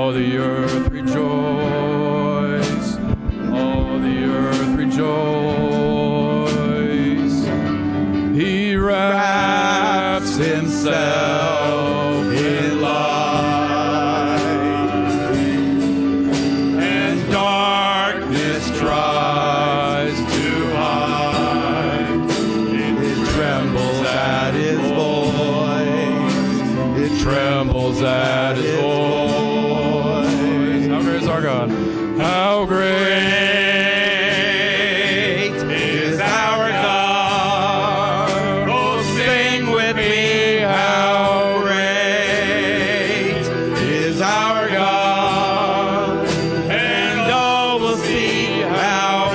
All the earth rejoice, all the earth rejoice. He wraps himself in light, and darkness tries to hide. It trembles at his voice, it trembles at his voice. Our God. How great is our God. Oh, sing with me, how great is our God. And all will see how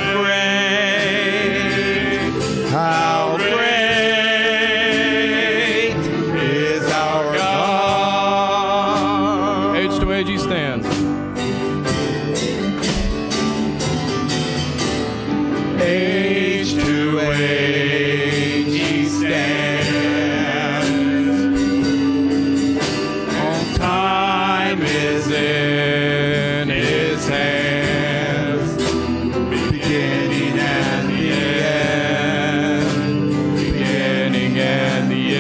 great is our God. Age to age he stands. Age to age he stands. All time is in his hands. Beginning and the end. Beginning and the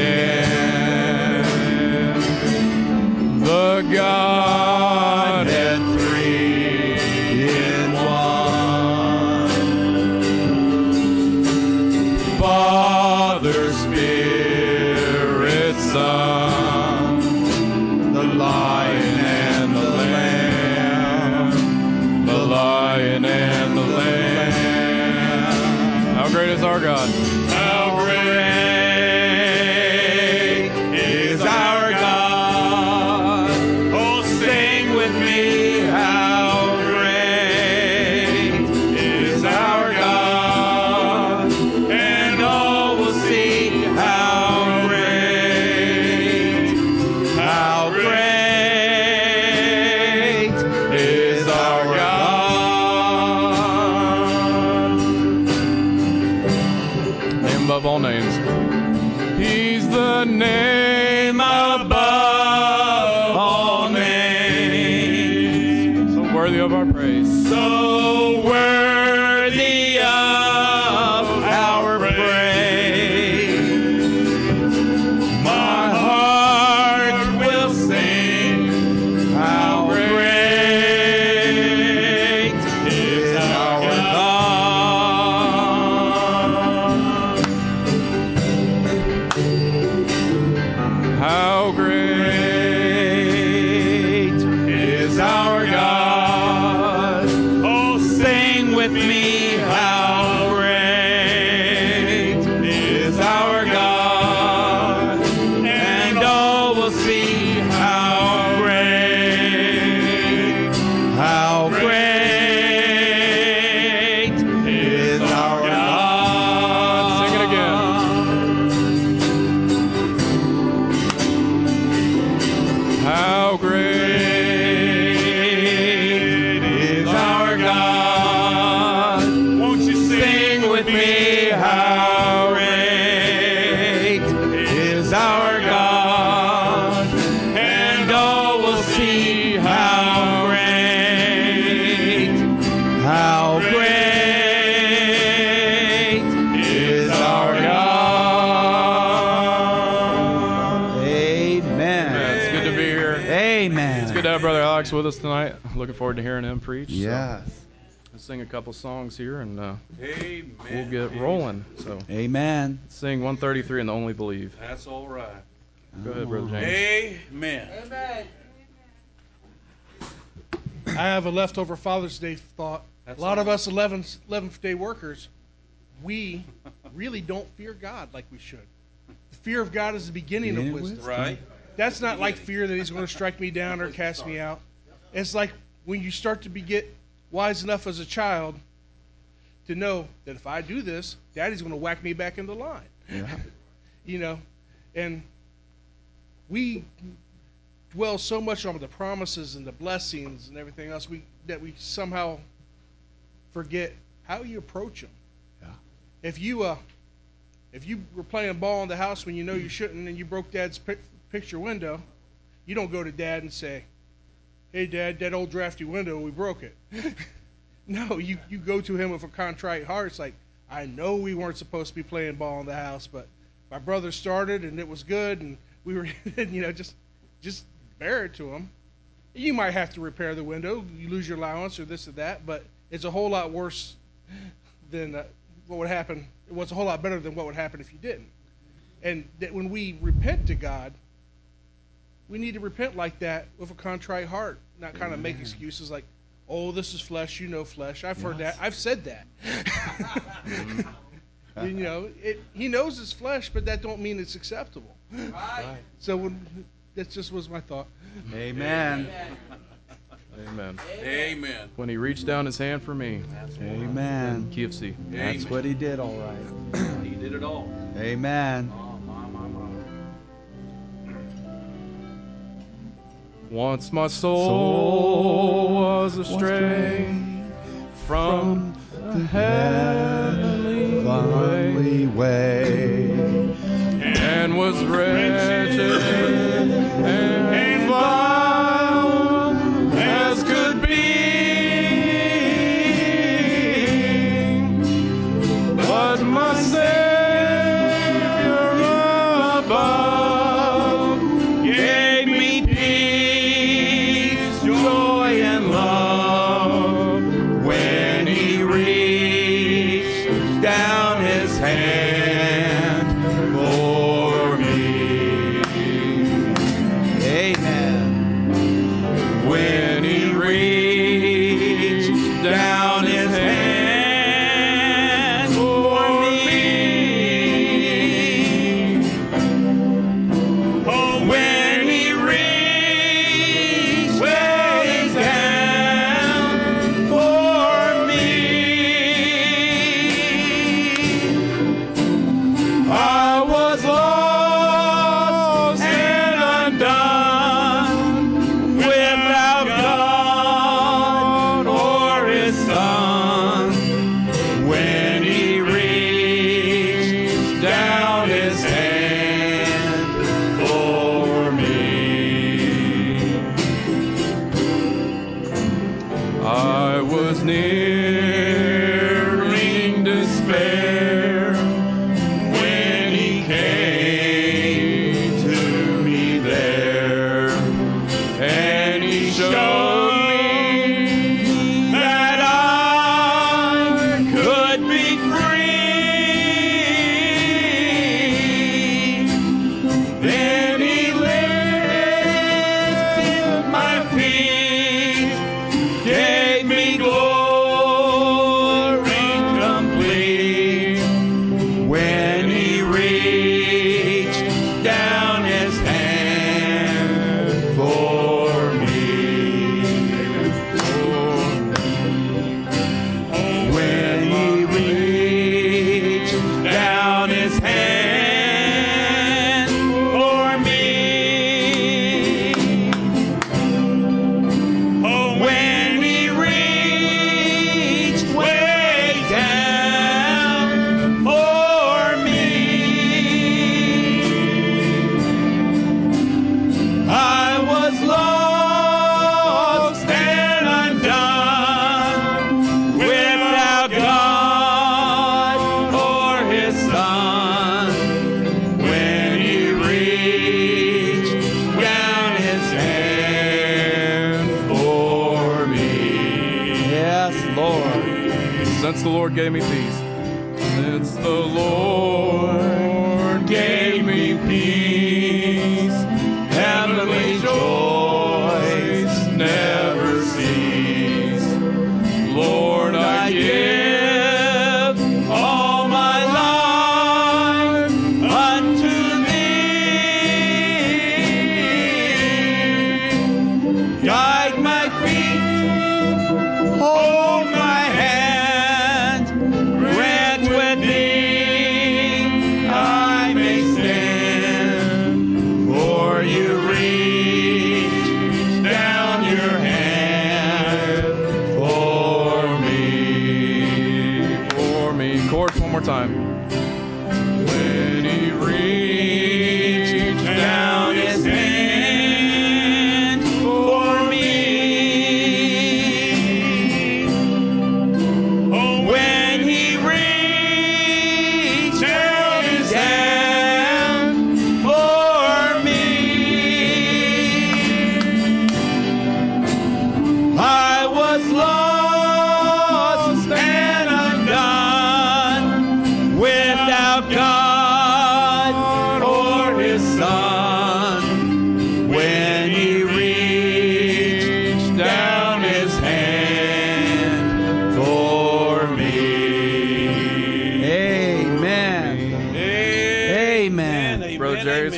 end. The Godhead three in one. Father, Spirit, Son, the Lion and the Lamb, the Lion and the Lamb. How great is our God? How great is our God? Oh, sing with me, how great is our God. And all will see how great is our God. Name above all names. He's the name above all names. So worthy of our praise. So worthy of our praise. My heart will sing how great is our God. How great is our God. Oh, sing with me, how great is our God. And all will see how great is our God. Sing it again. How great is our God. Won't you sing with me? How great is our God. And all will see how great is our God. Amen. It's good to be here. Amen. It's good to have Brother Alex with us tonight. Looking forward to hearing him preach. Yes. So let's sing a couple songs here, and Amen. we'll get rolling. So Amen. sing 133 and the Only Believe. That's all right. Go ahead, Brother James. Amen. I have a leftover Father's Day thought. A lot of us 11th day workers, we really don't fear God like we should. The fear of God is the beginning of wisdom. Right. That's not like fear that he's going to strike me down or cast me out. It's like when you start to get wise enough as a child to know that if I do this, Daddy's going to whack me back into line. Yeah. You know, and we dwell so much on the promises and the blessings and everything else that we somehow forget how you approach them. Yeah. If you were playing ball in the house when you know you shouldn't and you broke Dad's picture window, you don't go to Dad and say, hey, Dad, that old drafty window, we broke it. No, you go to him with a contrite heart. It's like, I know we weren't supposed to be playing ball in the house, but my brother started and it was good, and we were, just bear it to him. You might have to repair the window, you lose your allowance or this or that, but it's a whole lot worse than what would happen. It was a whole lot better than what would happen if you didn't. And that when we repent to God, we need to repent like that with a contrite heart, not kind of make excuses like, oh, this is flesh, flesh. I've heard that. I've said that. He knows it's flesh, but that don't mean it's acceptable. Right. So that just was my thought. Amen. Amen. Amen. When he reached down his hand for me. Amen. KFC. That's what he did, all right. He did it all. Amen. Oh, my. Once my soul was astray from the heavenly way, and was wretched and vile as could be. But my Savior above gave me peace, joy, and love when he reached down his hand for me. Amen. When he reached down his hand for me. Oh, when he reached way down for me. I was lost and undone, without God or his Son, when he reached down his hand for me. I was nearing despair when he came to me there, and he showed me that I could be free. Then he lifted my feet, gave me glory complete. When he reached down his hand for me. When he reached down his hand for me. Oh, when he reached way down for me. I was lost and undone, without God or his Son, when he reached down his hand for me. Yes, Lord. Since the Lord gave me peace. Since the Lord gave me peace, heavenly joys never cease. Lord, I give all my life unto thee. Guide my feet, hold my hand, grant with thee I may stand. For you reach down your hand for me. Chorus one more time. When he reached down his hand for me.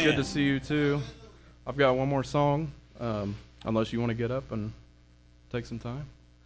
good to see you too. I've got one more song, unless you want to get up and take some time.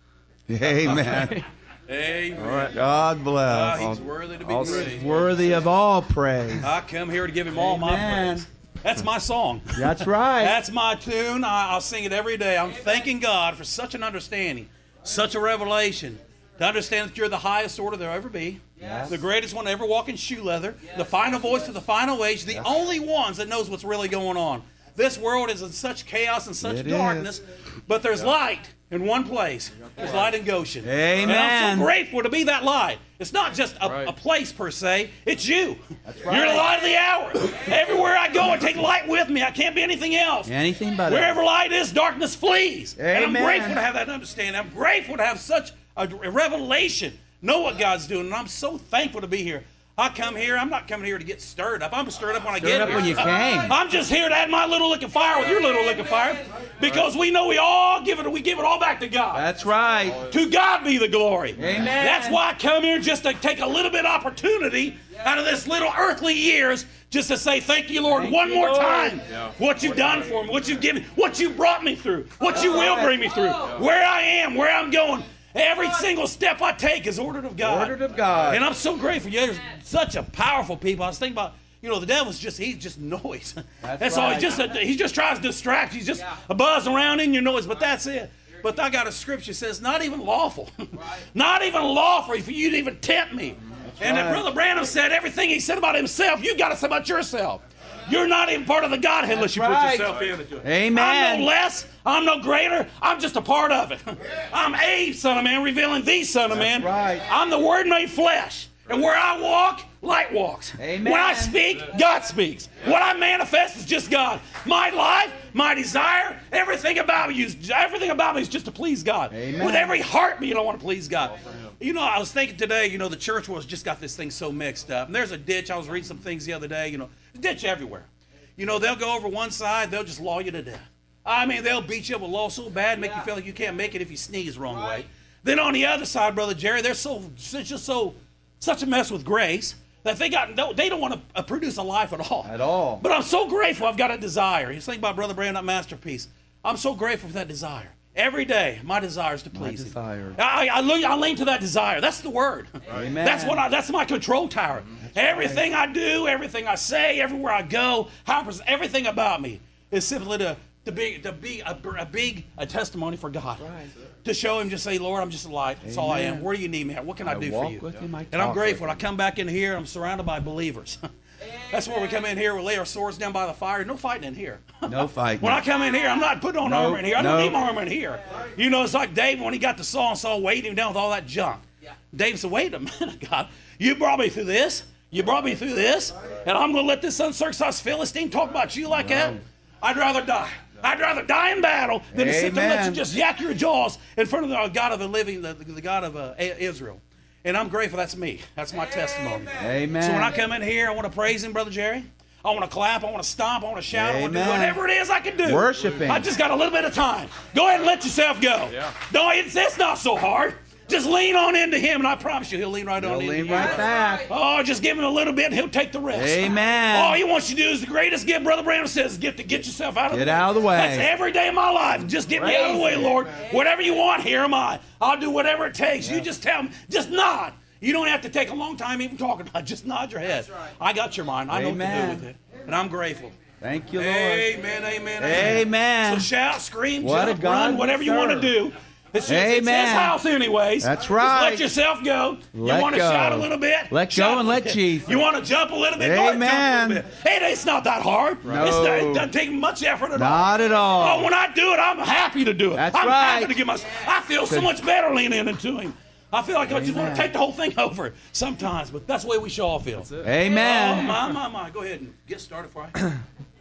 Amen. Amen. All right. God bless. He's worthy to be praised. Worthy of all praise. I come here to give him all my Amen. praise. That's my song. That's right. That's my tune. I'll sing it every day. I'm thanking God for such an understanding, such a revelation, to understand that you're the highest order there'll ever be, Yes. the greatest one to ever walk in shoe leather, the final voice of the final age, the only ones that knows what's really going on. This world is in such chaos and such It darkness, but there's light in one place. There's light in Goshen. Amen. And I'm so grateful to be that light. It's not just a place per se. It's you. That's right. You're the light of the hour. Everywhere I go, I take light with me. I can't be anything else. Anything but Wherever light is, darkness flees. And I'm Amen. grateful to have that understanding. I'm grateful to have such a revelation, know what God's doing, and I'm so thankful to be here. I come here, I'm not coming here to get stirred up. I'm stirred up when I get up here. when you came. I'm just here to add my little lick of fire with your little lick of fire, because we know we give it all back to God. That's right. To God be the glory. Amen. That's why I come here, just to take a little bit of opportunity out of this little earthly years, just to say thank you, Lord, one more time. What you've done for me, what you've given, what you brought me through, what you will bring me through, where I am, where I'm going. Every single step I take is ordered of God. Ordered of God. And I'm so grateful. Yeah, there's such a powerful people. I was thinking about, the devil's he's just noise. That's all. right. He just tries to distract. He's just a buzz around in your noise, but that's it. But I got a scripture that says, not even lawful. Not even lawful for you to even tempt me. And right. Brother Branham said everything he said about himself, you got to say about yourself. You're not even part of the Godhead unless you put right. yourself into it. Amen. I'm no less. I'm no greater. I'm just a part of it. I'm a Son of Man revealing the Son of Man. right. I'm the Word made flesh. And where I walk, light walks. Amen. When I speak, God speaks. What I manifest is just God. My life, my desire, everything about me is just to please God. Amen. With every heartbeat, I want to please God. I was thinking today, the church was just got this thing so mixed up. And there's a ditch. I was reading some things the other day, a ditch everywhere. They'll go over one side, they'll just law you to death. I mean, they'll beat you up with law so bad, make you feel like you can't make it if you sneeze the wrong way. Then on the other side, Brother Jerry, they're such a mess with grace that they don't want to produce a life at all. At all. But I'm so grateful I've got a desire. You think about Brother Brandon, that masterpiece. I'm so grateful for that desire. Every day, my desire is to please Him. I lean to that desire. That's the word. Amen. That's my control tower. Everything I do, everything I say, everywhere I go, everything about me is simply to be a testimony for God. Right. To show Him, just say, Lord, I'm just a light. That's all I am. Where do you need me at? What can I do for you? And I'm grateful. I come back in here, I'm surrounded by believers. That's where we come in here, we lay our swords down by the fire. No fighting in here. No fighting. When I come in here, I'm not putting on armor in here. I don't need my armor in here. It's like David when he got the Saul weighing him down with all that junk. David said, wait a minute, God. You brought me through this. You brought me through this. And I'm going to let this uncircumcised Philistine talk about you like that? I'd rather die. I'd rather die in battle than to sit there and let you just yak your jaws in front of the God of the living, the God of Israel. And I'm grateful that's me. That's my testimony. Amen. So when I come in here, I want to praise Him, Brother Jerry. I want to clap. I want to stomp. I want to shout. Amen. I want to do whatever it is I can do. Worship Him. I just got a little bit of time. Go ahead and let yourself go. Yeah. No, it's not so hard. Just lean on into Him, and I promise you, He'll lean right on into you. He'll lean right back. Oh, just give Him a little bit, and He'll take the rest. Amen. All He wants you to do is the greatest gift, Brother Branham says, get yourself out of the way. Get out of the way. That's every day of my life. Just get me out of the way, Lord. Whatever you want, here am I. I'll do whatever it takes. You just tell me. Just nod. You don't have to take a long time even talking about it. Just nod your head. I got your mind. I know what to do with it. And I'm grateful. Thank you, Lord. Amen, amen, amen. So shout, scream, what jump, run, whatever you want to do. It's His house anyways. That's right. Just let yourself go. You want to shout a little bit? Let go and let Jesus. You want to jump a little bit? Amen. Go ahead, jump a little bit. Hey, it's not that hard. No. It doesn't take much effort at all. Not at all. Oh, when I do it, I'm happy to do it. That's I'm right. happy to give I feel so much better leaning into Him. I feel like I just want to take the whole thing over sometimes, but that's the way we should all feel. Amen. Oh, my. Go ahead and get started for I.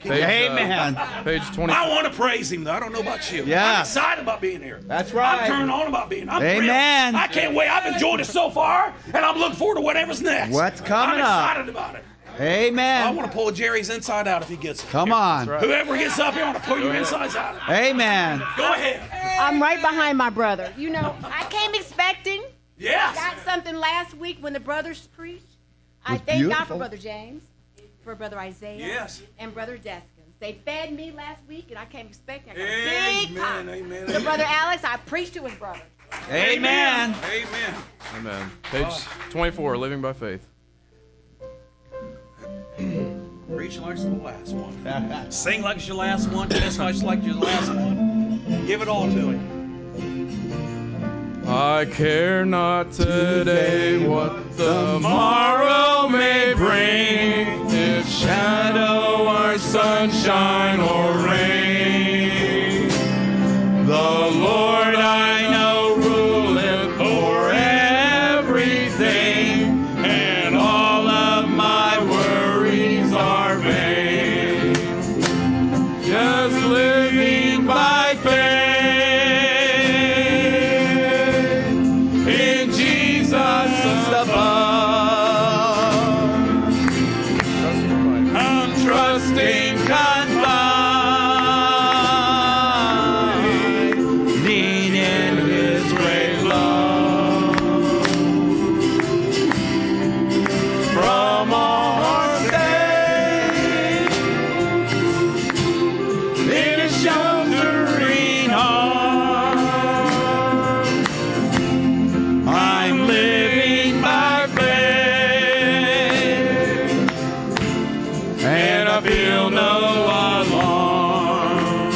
Amen. Page 20. I want to praise Him, though. I don't know about you. Yeah. I'm excited about being here. That's right. I'm turned on about being here. I'm Amen. thrilled. I can't wait. I've enjoyed it so far, and I'm looking forward to whatever's next. What's coming up? up? I'm excited about it. Amen. I want to pull Jerry's inside out if he gets it. Come on. Right. Whoever gets up here, I want to pull your insides out. Amen. Go ahead. I'm right behind my brother. I came expecting. Yes. Got something last week when the brothers preached. I Was thank God beautiful. for Brother James. for Brother Isaiah Yes. and Brother Deskins. They fed me last week, and I came expecting. I got a big Amen, pot. amen, So, amen. Brother Alex, I preached to his brother. Amen. Amen. Amen. Page 24, Living by Faith. Preach like it's the last one. Sing like it's your last one. Testify like it's your last one. Give it all to Him. I care not today what the morrow may bring, if shadow or sunshine or rain. The Lord I know ruleth o'er everything, and all of my worries are vain. Just living by faith. I'm trusting confined, lean in His great love. From all harm's day, in His sheltering arms, I'm living by faith, and I feel no alarm.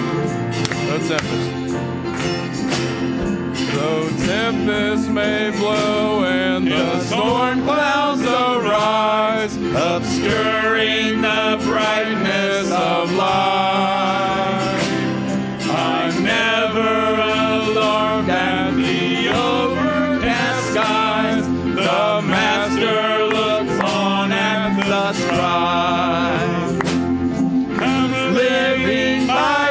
Though tempest may blow and the storm clouds arise, obscuring the brightness of light, I'm never alarmed at the overcast skies. The Master looks on at the strife. I'm living by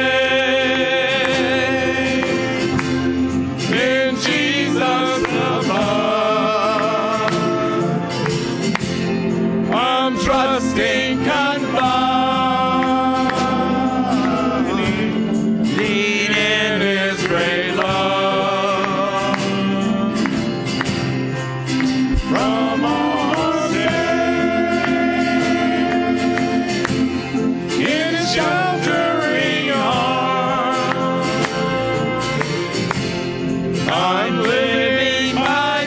faith in Jesus above. I'm trusting confined, lean in His great love. From all shame, in His sheltering arms, I'm living by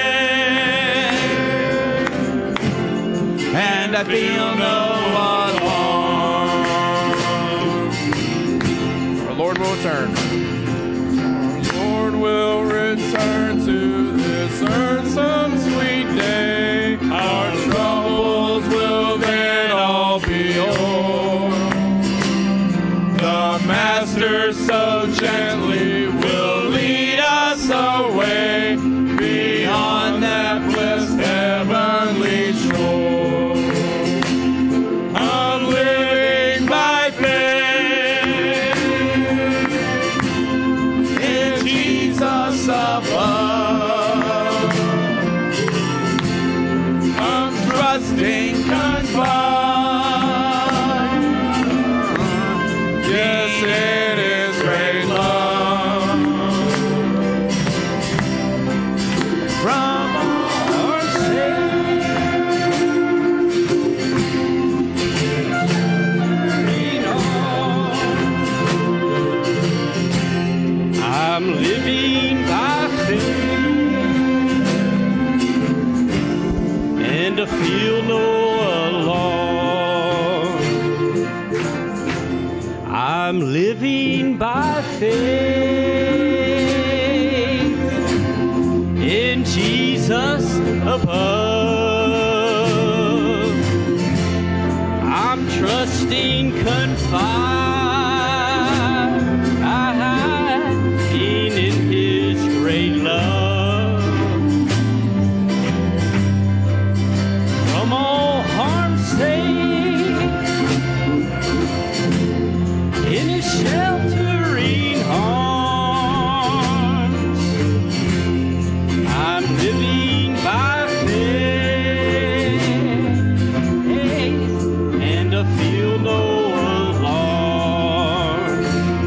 faith, and I feel no alarm. Our Lord will return. Our Lord will return to this earth some sweet day. Our troubles will then all be o'er. The Master so gently will lead us away beyond that blessed heavenly shore. I'm living by faith in Jesus above. I'm trusting confined, yes, in His great love. From our I'm living by faith, and I feel no alarm. I'm living by faith in Jesus above. I'm trusting confined in His great love. From all harm's safe, in His sheltering arms, I'm living by faith, and I feel no alarm.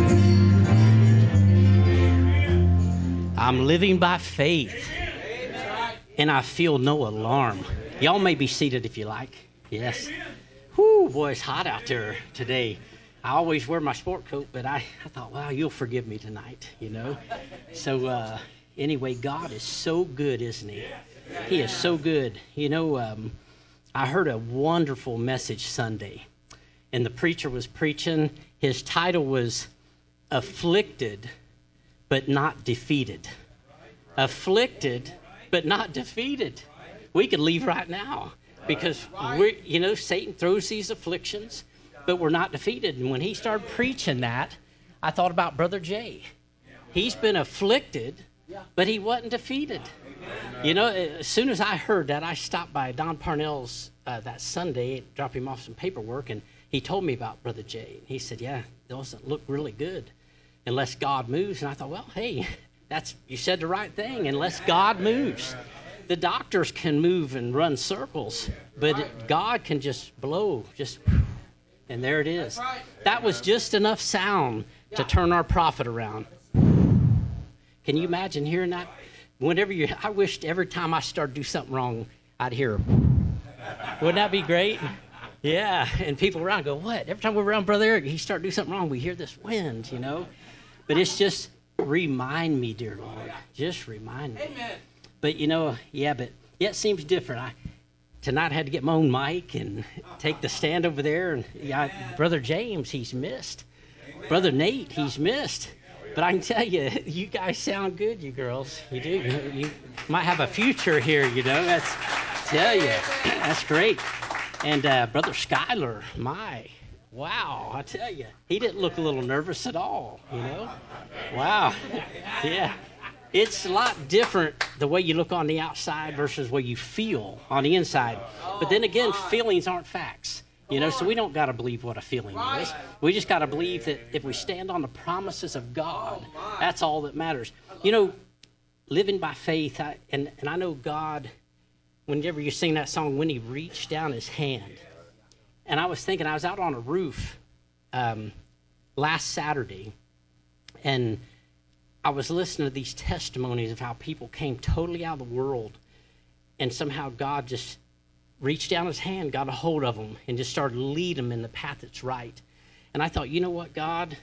I'm living by faith, and I feel no alarm. Y'all may be seated if you like. Yes. Whoo, boy, it's hot out there today. I always wear my sport coat, but I thought, wow, you'll forgive me tonight, you know. So anyway, God is so good, isn't he? He is so good. You know, I heard a wonderful message Sunday, and the preacher was preaching. His title was Afflicted, but Not Defeated. Afflicted, but not defeated. We could leave right now because Satan throws these afflictions, but we're not defeated. And when he started preaching that, I thought about Brother Jay. He's been afflicted, but he wasn't defeated. You know, as soon as I heard that, I stopped by Don Parnell's that Sunday, dropped him off some paperwork, and he told me about Brother Jay. He said, yeah, it doesn't look really good unless God moves. And I thought, well, hey, you said the right thing, unless God moves. The doctors can move and run circles, but God can just blow, and there it is. That was just enough sound to turn our prophet around. Can you imagine hearing that? I wished every time I started to do something wrong, I'd hear, wouldn't that be great? Yeah, and people around go, what? Every time we're around Brother Eric, he started to do something wrong, we hear this wind, you know? But it's just, remind me, dear Lord. Just remind me. Amen. But, it seems different. Tonight I had to get my own mic and take the stand over there. And Brother James, he's missed. Brother Nate, he's missed. But I can tell you, you guys sound good, you girls. You do. You might have a future here, you know. That's great. And Brother Skyler, wow, I tell you, he didn't look a little nervous at all, you know. Wow. Yeah. It's a lot different the way you look on the outside versus the way you feel on the inside. But then again, feelings aren't facts. You know, so we don't got to believe what a feeling is. We just got to believe that if we stand on the promises of God, that's all that matters. You know, living by faith, and I know God, whenever you sing that song, when he reached down his hand. And I was thinking, I was out on a roof last Saturday, and I was listening to these testimonies of how people came totally out of the world, and somehow God just reached down his hand, got a hold of them, and just started to lead them in the path that's right. And I thought, you know what, God?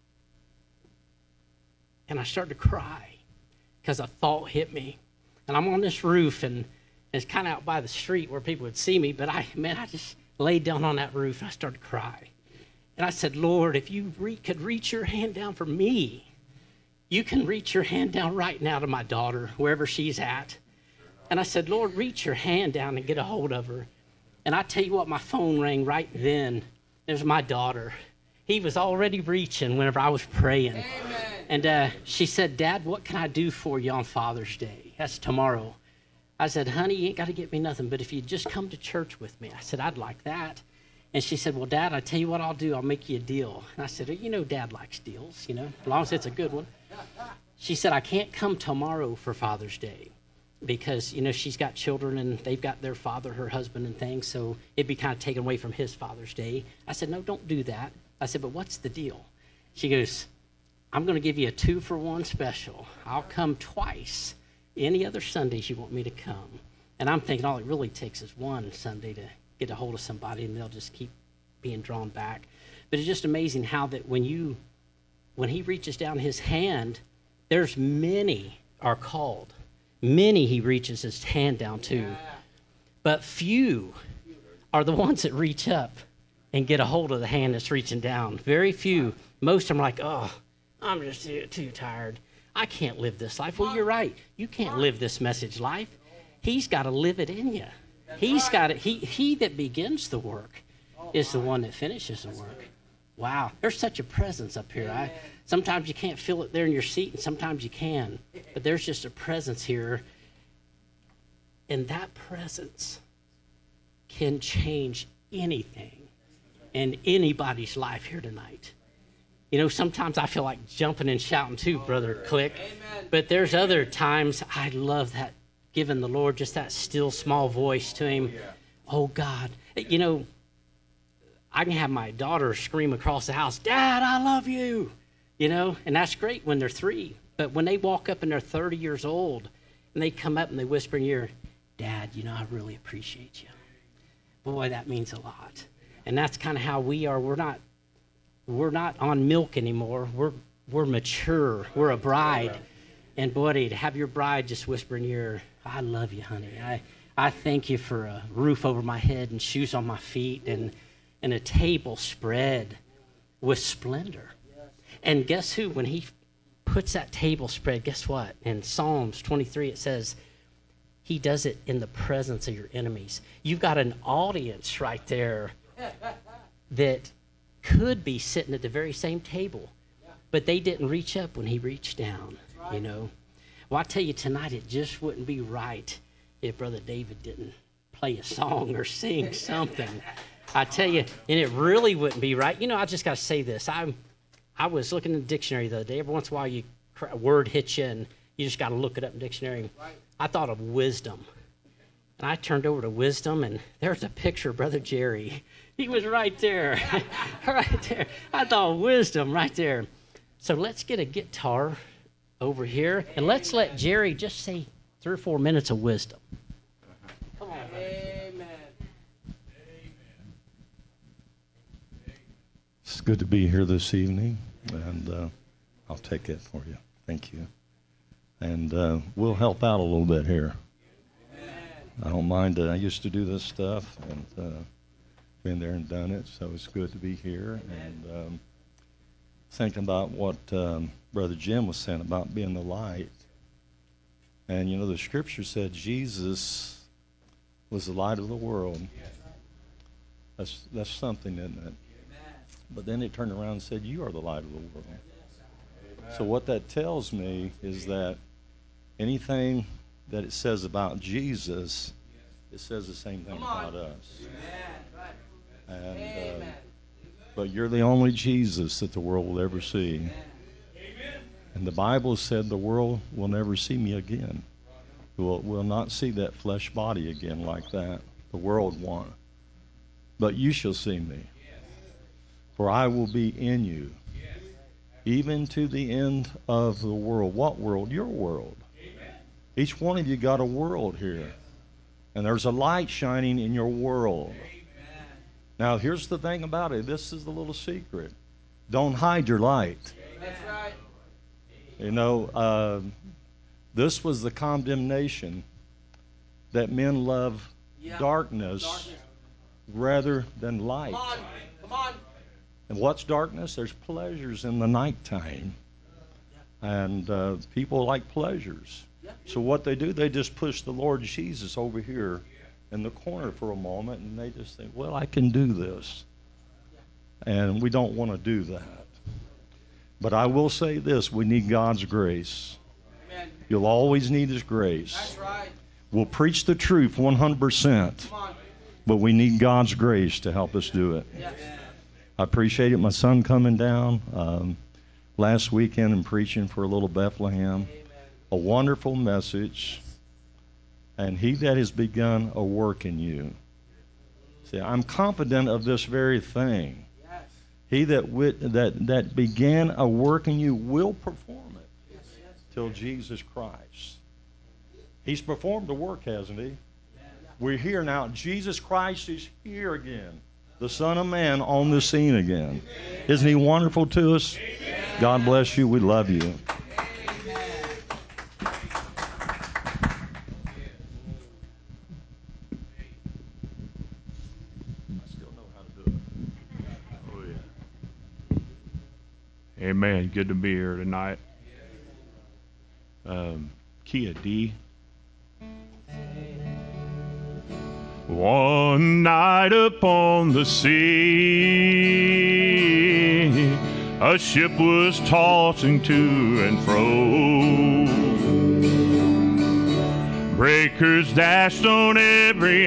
And I started to cry because a thought hit me. And I'm on this roof, and it's kind of out by the street where people would see me, but I just laid down on that roof, and I started to cry. And I said, Lord, if you could reach your hand down for me, you can reach your hand down right now to my daughter, wherever she's at. And I said, Lord, reach your hand down and get a hold of her. And I tell you what, my phone rang right then. There's my daughter. He was already reaching whenever I was praying. Amen. And she said, Dad, what can I do for you on Father's Day? That's tomorrow. I said, honey, you ain't got to get me nothing, but if you just come to church with me. I said, I'd like that. And she said, well, Dad, I tell you what I'll do. I'll make you a deal. And I said, you know, Dad likes deals, you know, as long as it's a good one. She said, I can't come tomorrow for Father's Day because, you know, she's got children and they've got their father, her husband and things, so it'd be kind of taken away from his Father's Day. I said, no, don't do that. I said, but what's the deal? She goes, I'm going to give you a 2-for-1 special. I'll come twice. Any other Sundays you want me to come. And I'm thinking all it really takes is one Sunday to get a hold of somebody and they'll just keep being drawn back. But it's just amazing how that when he reaches down his hand, there's many are called. Many he reaches his hand down to. But few are the ones that reach up and get a hold of the hand that's reaching down. Very few. Most of them are like, oh, I'm just too tired. I can't live this life. Well, you're right. You can't live this message life. He's got to live it in you. He's got it. He that begins the work is the one that finishes the work. Wow, there's such a presence up here. Sometimes you can't feel it there in your seat, and sometimes you can. But there's just a presence here. And that presence can change anything in anybody's life here tonight. You know, sometimes I feel like jumping and shouting too, Brother Click. Amen. But there's other times I love that, giving the Lord just that still small voice to him. Oh, God. You know, I can have my daughter scream across the house, Dad, I love you. You know, and that's great when they're 3. But when they walk up and they're 30 years old and they come up and they whisper in your ear, Dad, you know, I really appreciate you. boy, that means a lot. And that's kind of how we are. We're not on milk anymore. We're mature. We're a bride. And boy, to have your bride just whisper in your ear, I love you, honey. I thank you for a roof over my head and shoes on my feet and a table spread with splendor. And guess who? When he puts that table spread, guess what? In Psalms 23, it says, he does it in the presence of your enemies. You've got an audience right there that could be sitting at the very same table, but they didn't reach up when he reached down, you know. Well, I tell you tonight, it just wouldn't be right if Brother David didn't play a song or sing something. I tell you, and it really wouldn't be right. You know, I just got to say this. I was looking in the dictionary the other day. Every once in a while, a word hits you, and you just got to look it up in the dictionary. I thought of wisdom. And I turned over to wisdom, and there's a picture of Brother Jerry. He was right there. Right there. I thought wisdom right there. So let's get a guitar over here, and let's let Jerry just say 3 or 4 minutes of wisdom. Come on. Amen. It's good to be here this evening, and I'll take it for you. Thank you. And we'll help out a little bit here. I don't mind. I used to do this stuff, and been there and done it, so it's good to be here. And thinking about what Brother Jim was saying about being the light. And, you know, the scripture said Jesus was the light of the world. That's something, isn't it? But then it turned around and said, you are the light of the world. So what that tells me is that anything that it says about Jesus, it says the same thing about us. And but you're the only Jesus that the world will ever see. And the Bible said the world will never see me again. Will not see that flesh body again like that. The world won't. But you shall see me. For I will be in you, even to the end of the world. What world? Your world. Each one of you got a world here. And there's a light shining in your world. Now, here's the thing about it. This is the little secret. Don't hide your light. That's right. You know, this was the condemnation that men love darkness rather than light. Come on. Come on. And what's darkness? There's pleasures in the nighttime. And people like pleasures. So what they do, they just push the Lord Jesus over here in the corner for a moment, and they just think, well, I can do this. And we don't want to do that. But I will say this, we need God's grace. Amen. You'll always need His grace. That's right. We'll preach the truth 100%, but we need God's grace to help us do it. Yes. I appreciate it. My son coming down last weekend and preaching for a little Bethlehem. Amen. A wonderful message. And he that has begun a work in you. See, I'm confident of this very thing. Yes. He that began a work in you will perform it till Jesus Christ. He's performed the work, hasn't he? We're here now. Jesus Christ is here again. The Son of Man on the scene again. Isn't he wonderful to us? God bless you. We love you. Amen. Good to be here tonight. Key of D. One night upon the sea, a ship was tossing to and fro. Breakers dashed on every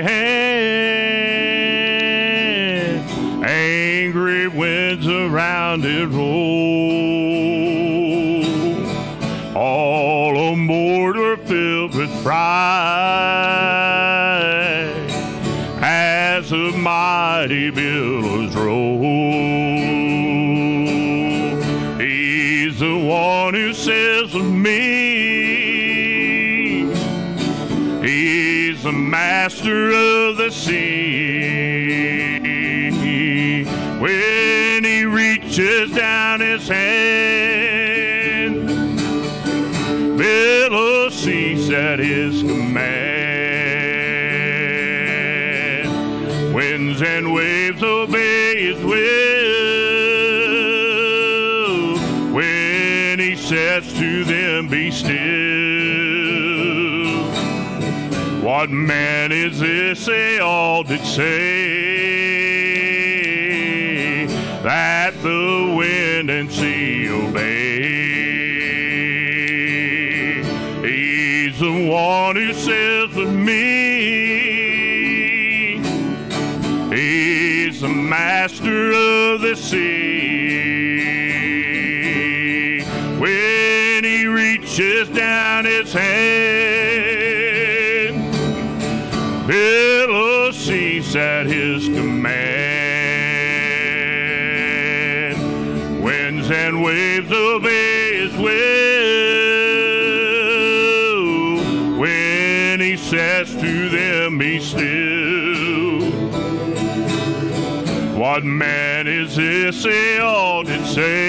hand, angry winds around it roll. All on board were filled with pride as the mighty billows roll. He's the one who says of me, He's the master of the sea. when he reaches down his hand, billows cease at his command. Winds and waves obey his will, when he says to them, be still. What man is this, they all did say, that the wind and sea obey? He's the one who says of me, he's the master of the sea. When he reaches down his hand, billows cease at his command. Winds and waves obey his will, when he says to them, be still. What man is this, they all did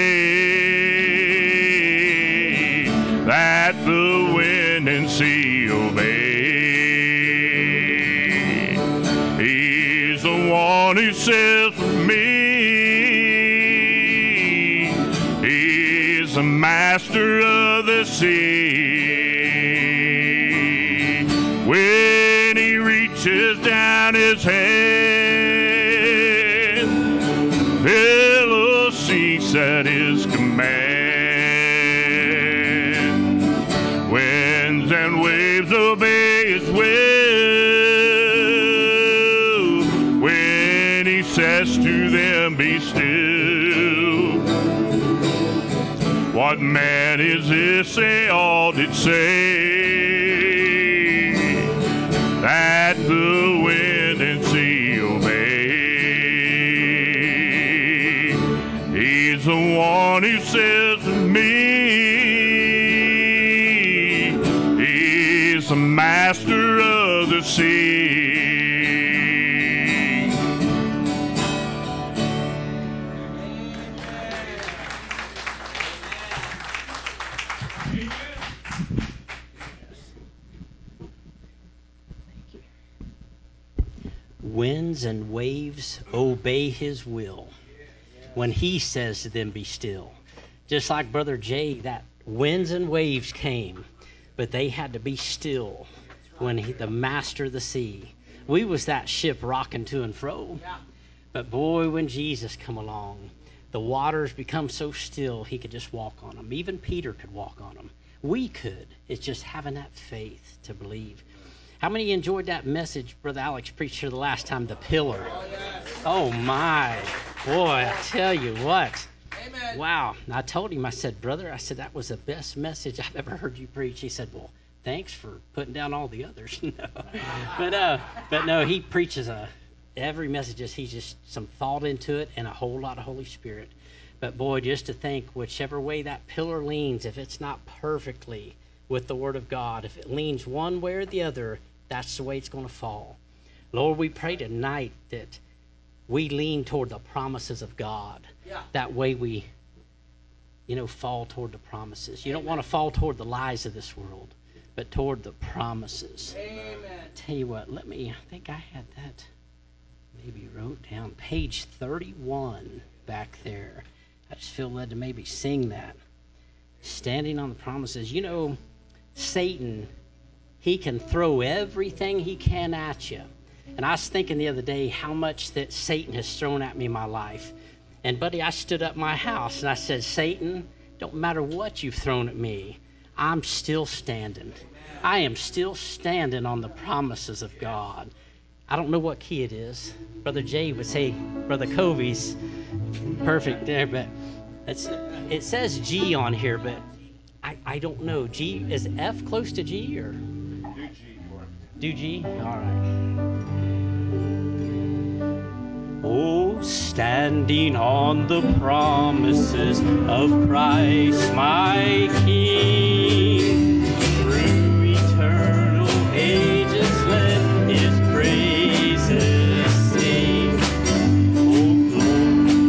say, that the wind and sea obey? He's the one who says of me, he's the master of the sea. When he reaches down his hand, billows cease at his command. Winds and waves obey his will, when he says to them, be still. What man is this, they all did say, that the wind and sea obey? He's the one who says to me, he's the master of the sea. Winds and waves obey his will when he says to them, be still. Just like Brother Jay, that winds and waves came, but they had to be still when the master of the sea. We was that ship rocking to and fro. But boy, when Jesus come along, the waters become so still he could just walk on them. Even Peter could walk on them. We could. It's just having that faith to believe. How many enjoyed that message Brother Alex preached here the last time, the pillar? Oh my, boy, I tell you what. Amen. Wow. I told him, I said, brother, I said, that was the best message I've ever heard you preach. He said, well, thanks for putting down all the others. But no, he preaches every message, he's just some thought into it and a whole lot of Holy Spirit. But boy, just to think, whichever way that pillar leans, if it's not perfectly with the Word of God, if it leans one way or the other, that's the way it's going to fall. Lord, we pray tonight that we lean toward the promises of God. Yeah. That way we, fall toward the promises. You don't want to fall toward the lies of this world, but toward the promises. Amen. Tell you what, I think I had that maybe wrote down, page 31 back there. I just feel led to maybe sing that. Standing on the promises. Satan, he can throw everything he can at you. And I was thinking the other day how much that Satan has thrown at me in my life. And buddy, I stood up in my house and I said, Satan, don't matter what you've thrown at me, I'm still standing. I am still standing on the promises of God. I don't know what key it is. Brother Jay would say, Brother Covey's perfect there, but it says G on here, but I don't know. G, is F close to G or? Do G for it. Do G? All right. Oh, standing on the promises of Christ my King, through eternal ages let his praises sing. Oh, glory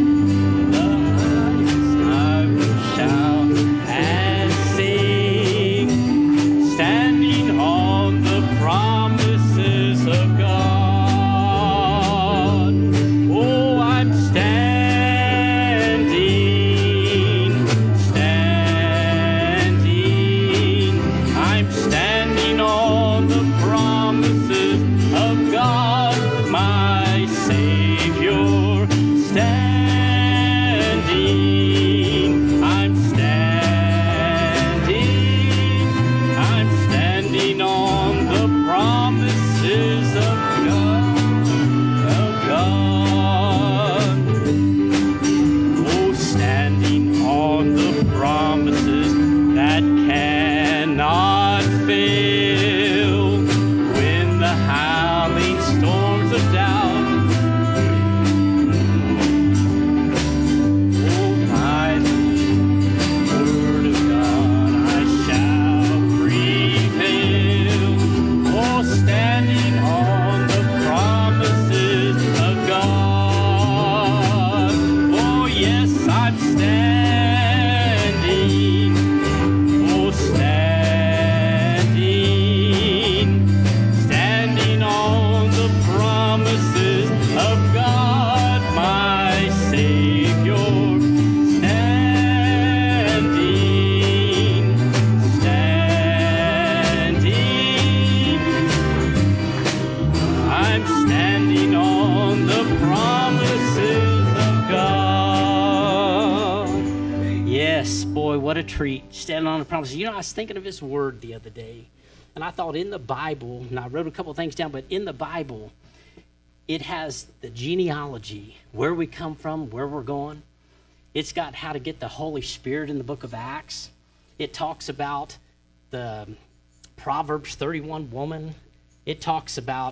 treat standing on the promises. You know, I was thinking of his word the other day, and I thought in the Bible, and I wrote a couple of things down, but in the Bible, it has the genealogy, where we come from, where we're going. It's got how to get the Holy Spirit in the book of Acts. It talks about the Proverbs 31 woman. It talks about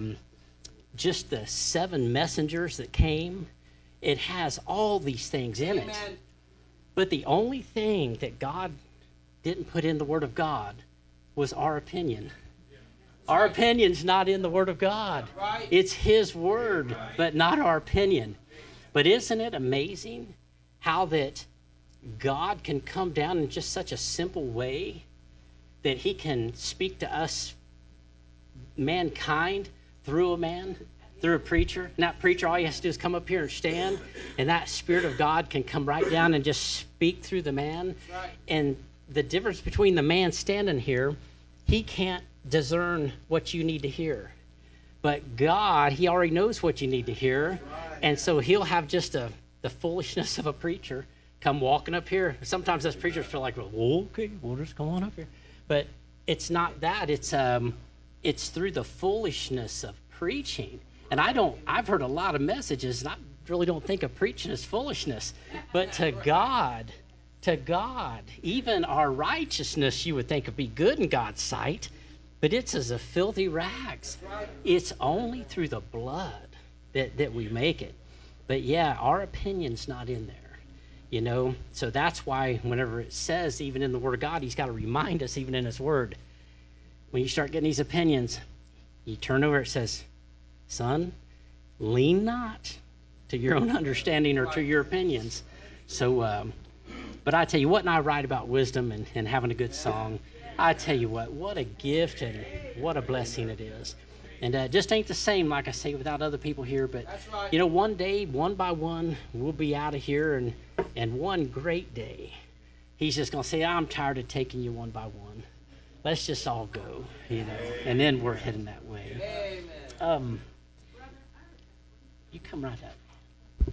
just the 7 messengers that came. It has all these things in it. But the only thing that God didn't put in the Word of God was our opinion. Our opinion's not in the Word of God. It's His Word, but not our opinion. But isn't it amazing how that God can come down in just such a simple way that He can speak to us, mankind, through a man, through a preacher? And that preacher, all he has to do is come up here and stand, and that Spirit of God can come right down and just speak through the man. And the difference between the man standing here, he can't discern what you need to hear. But God, He already knows what you need to hear. And so He'll have just the foolishness of a preacher come walking up here. Sometimes us preachers feel like, well, okay, we'll just go on up here. But it's not that. It's through the foolishness of preaching. And I've heard a lot of messages, and I really don't think of preaching as foolishness. But to God, even our righteousness you would think would be good in God's sight, but it's as a filthy rags. It's only through the blood that we make it. But yeah, our opinion's not in there. You know, so that's why whenever it says, even in the Word of God, He's got to remind us, even in His Word, when you start getting these opinions, you turn over, it says, son, lean not to your own understanding or to your opinions. So, but I tell you what, and I write about wisdom and having a good song. I tell you what a gift and what a blessing it is. And it just ain't the same, like I say, without other people here. But, you know, one day, one by one, we'll be out of here. And one great day, He's just going to say, I'm tired of taking you one by one. Let's just all go, you know. And then we're heading that way. You come right up.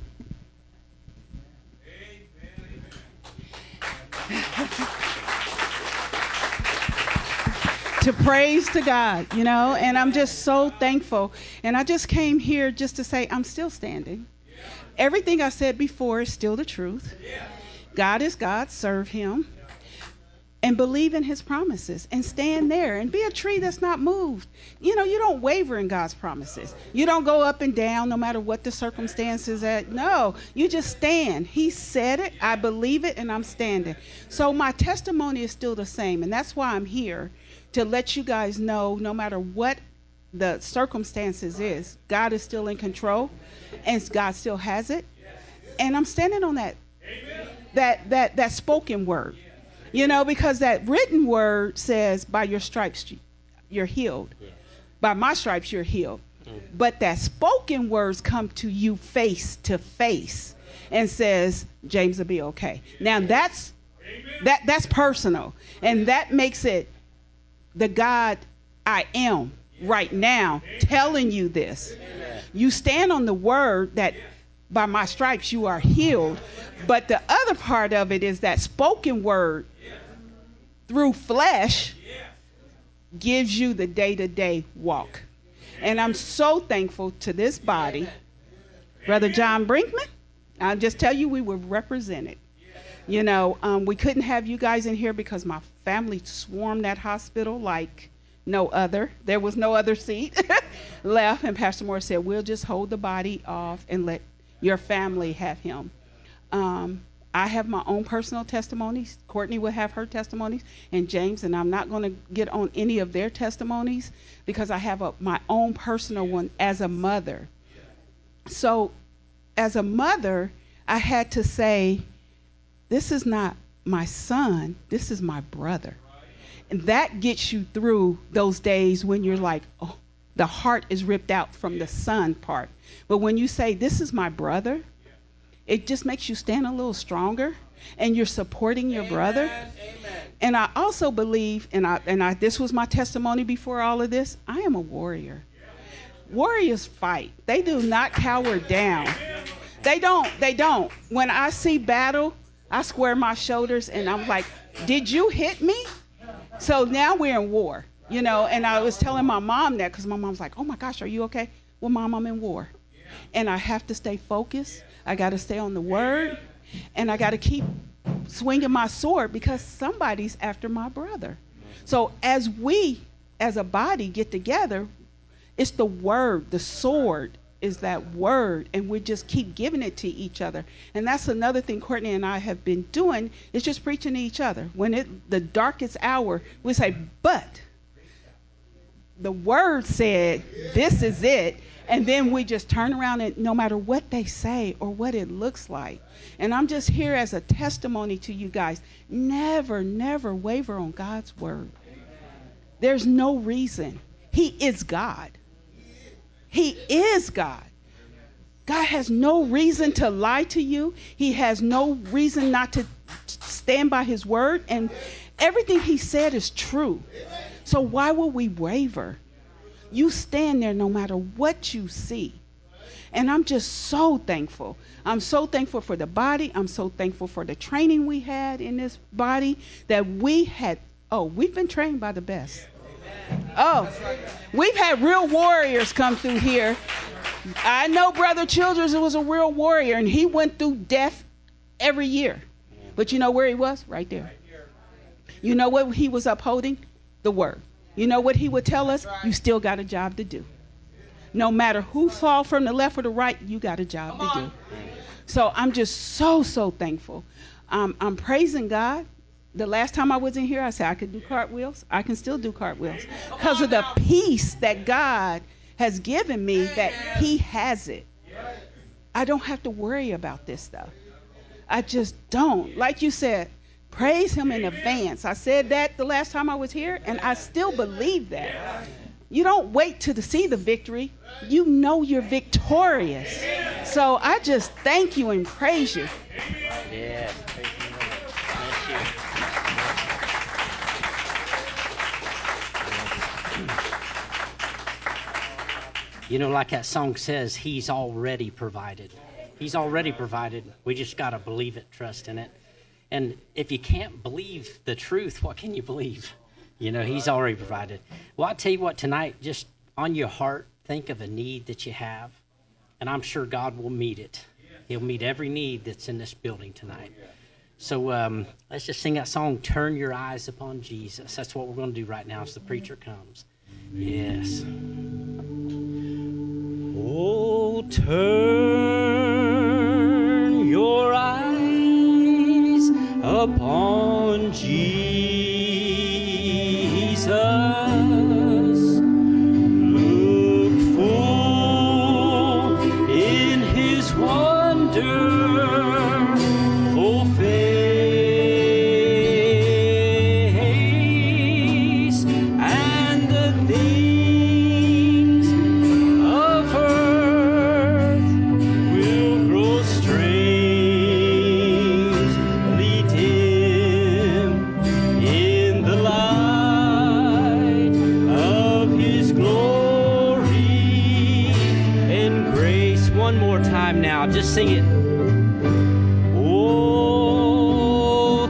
To praise to God, you know, and I'm just so thankful. And I just came here just to say I'm still standing. Everything I said before is still the truth. God is God, serve Him, and believe in His promises, and stand there and be a tree that's not moved. You know, you don't waver in God's promises. You don't go up and down no matter what the circumstances are. No, you just stand. He said it, I believe it, and I'm standing. So my testimony is still the same, and that's why I'm here, to let you guys know, no matter what the circumstances is, God is still in control, and God still has it. And I'm standing on that spoken word, you know, because that written word says, by your stripes you're healed. By my stripes you're healed. But that spoken words come to you face to face and says, James will be okay. Now that's personal, and that makes it the God I am right now telling you this. You stand on the word that by my stripes you are healed. But the other part of it is that spoken word through flesh gives you the day-to-day walk. And I'm so thankful to this body. Brother John Brinkman, I'll just tell you, we were represented. You know, we couldn't have you guys in here because my family swarmed that hospital like no other. There was no other seat left. And Pastor Moore said, we'll just hold the body off and let your family have him. I have my own personal testimonies. Courtney will have her testimonies, and James, and I'm not going to get on any of their testimonies because I have my own personal one as a mother. So as a mother, I had to say, this is not my son, this is my brother. And that gets you through those days when you're like, oh, the heart is ripped out from the son part. But when you say, this is my brother, it just makes you stand a little stronger, and you're supporting your brother. Amen. And I also believe, and I this was my testimony before all of this, I am a warrior. Warriors fight. They do not cower down. They don't. When I see battle, I square my shoulders and I'm like, did you hit me? So now we're in war, you know, and I was telling my mom that because my mom's like, oh my gosh, are you okay? Well, Mom, I'm in war. And I have to stay focused. I got to stay on the word. And I got to keep swinging my sword because somebody's after my brother. So as we, as a body, get together, it's the word, the sword is that word, and we just keep giving it to each other. And that's another thing Courtney and I have been doing, is just preaching to each other. When the darkest hour, we say, but the word said, this is it. And then we just turn around and no matter what they say or what it looks like. And I'm just here as a testimony to you guys. Never, never waver on God's word. There's no reason. He is God. He is God. God has no reason to lie to you. He has no reason not to stand by his word. And everything he said is true. So why would we waver? You stand there no matter what you see. And I'm just so thankful. I'm so thankful for the body. I'm so thankful for the training we had in this body that we had. Oh, we've been trained by the best. Oh, we've had real warriors come through here. I know Brother Childers was a real warrior, and he went through death every year. But you know where he was? Right there. You know what he was upholding? The word. You know what he would tell us? You still got a job to do. No matter who fall from the left or the right, you got a job to do. So I'm just so, so thankful. I'm praising God. The last time I was in here, I said I could do cartwheels. I can still do cartwheels because of the peace that God has given me, that he has it. I don't have to worry about this stuff. I just don't. Like you said, praise him in advance. I said that the last time I was here, and I still believe that. You don't wait to see the victory. You know you're victorious. So I just thank you and praise you. Yeah. Praise you, Lord. Bless you. You know, like that song says, he's already provided. He's already provided. We just got to believe it, trust in it. And if you can't believe the truth, what can you believe? You know, he's already provided. Well, I'll tell you what, tonight, just on your heart, think of a need that you have. And I'm sure God will meet it. He'll meet every need that's in this building tonight. So let's just sing that song, Turn Your Eyes Upon Jesus. That's what we're going to do right now as the preacher comes. Yes. Oh, turn your eyes upon Jesus. Look full in his wonderful face, and the things of earth will grow strangely dim in the light of his glory and grace. One more time now, just sing it. Oh,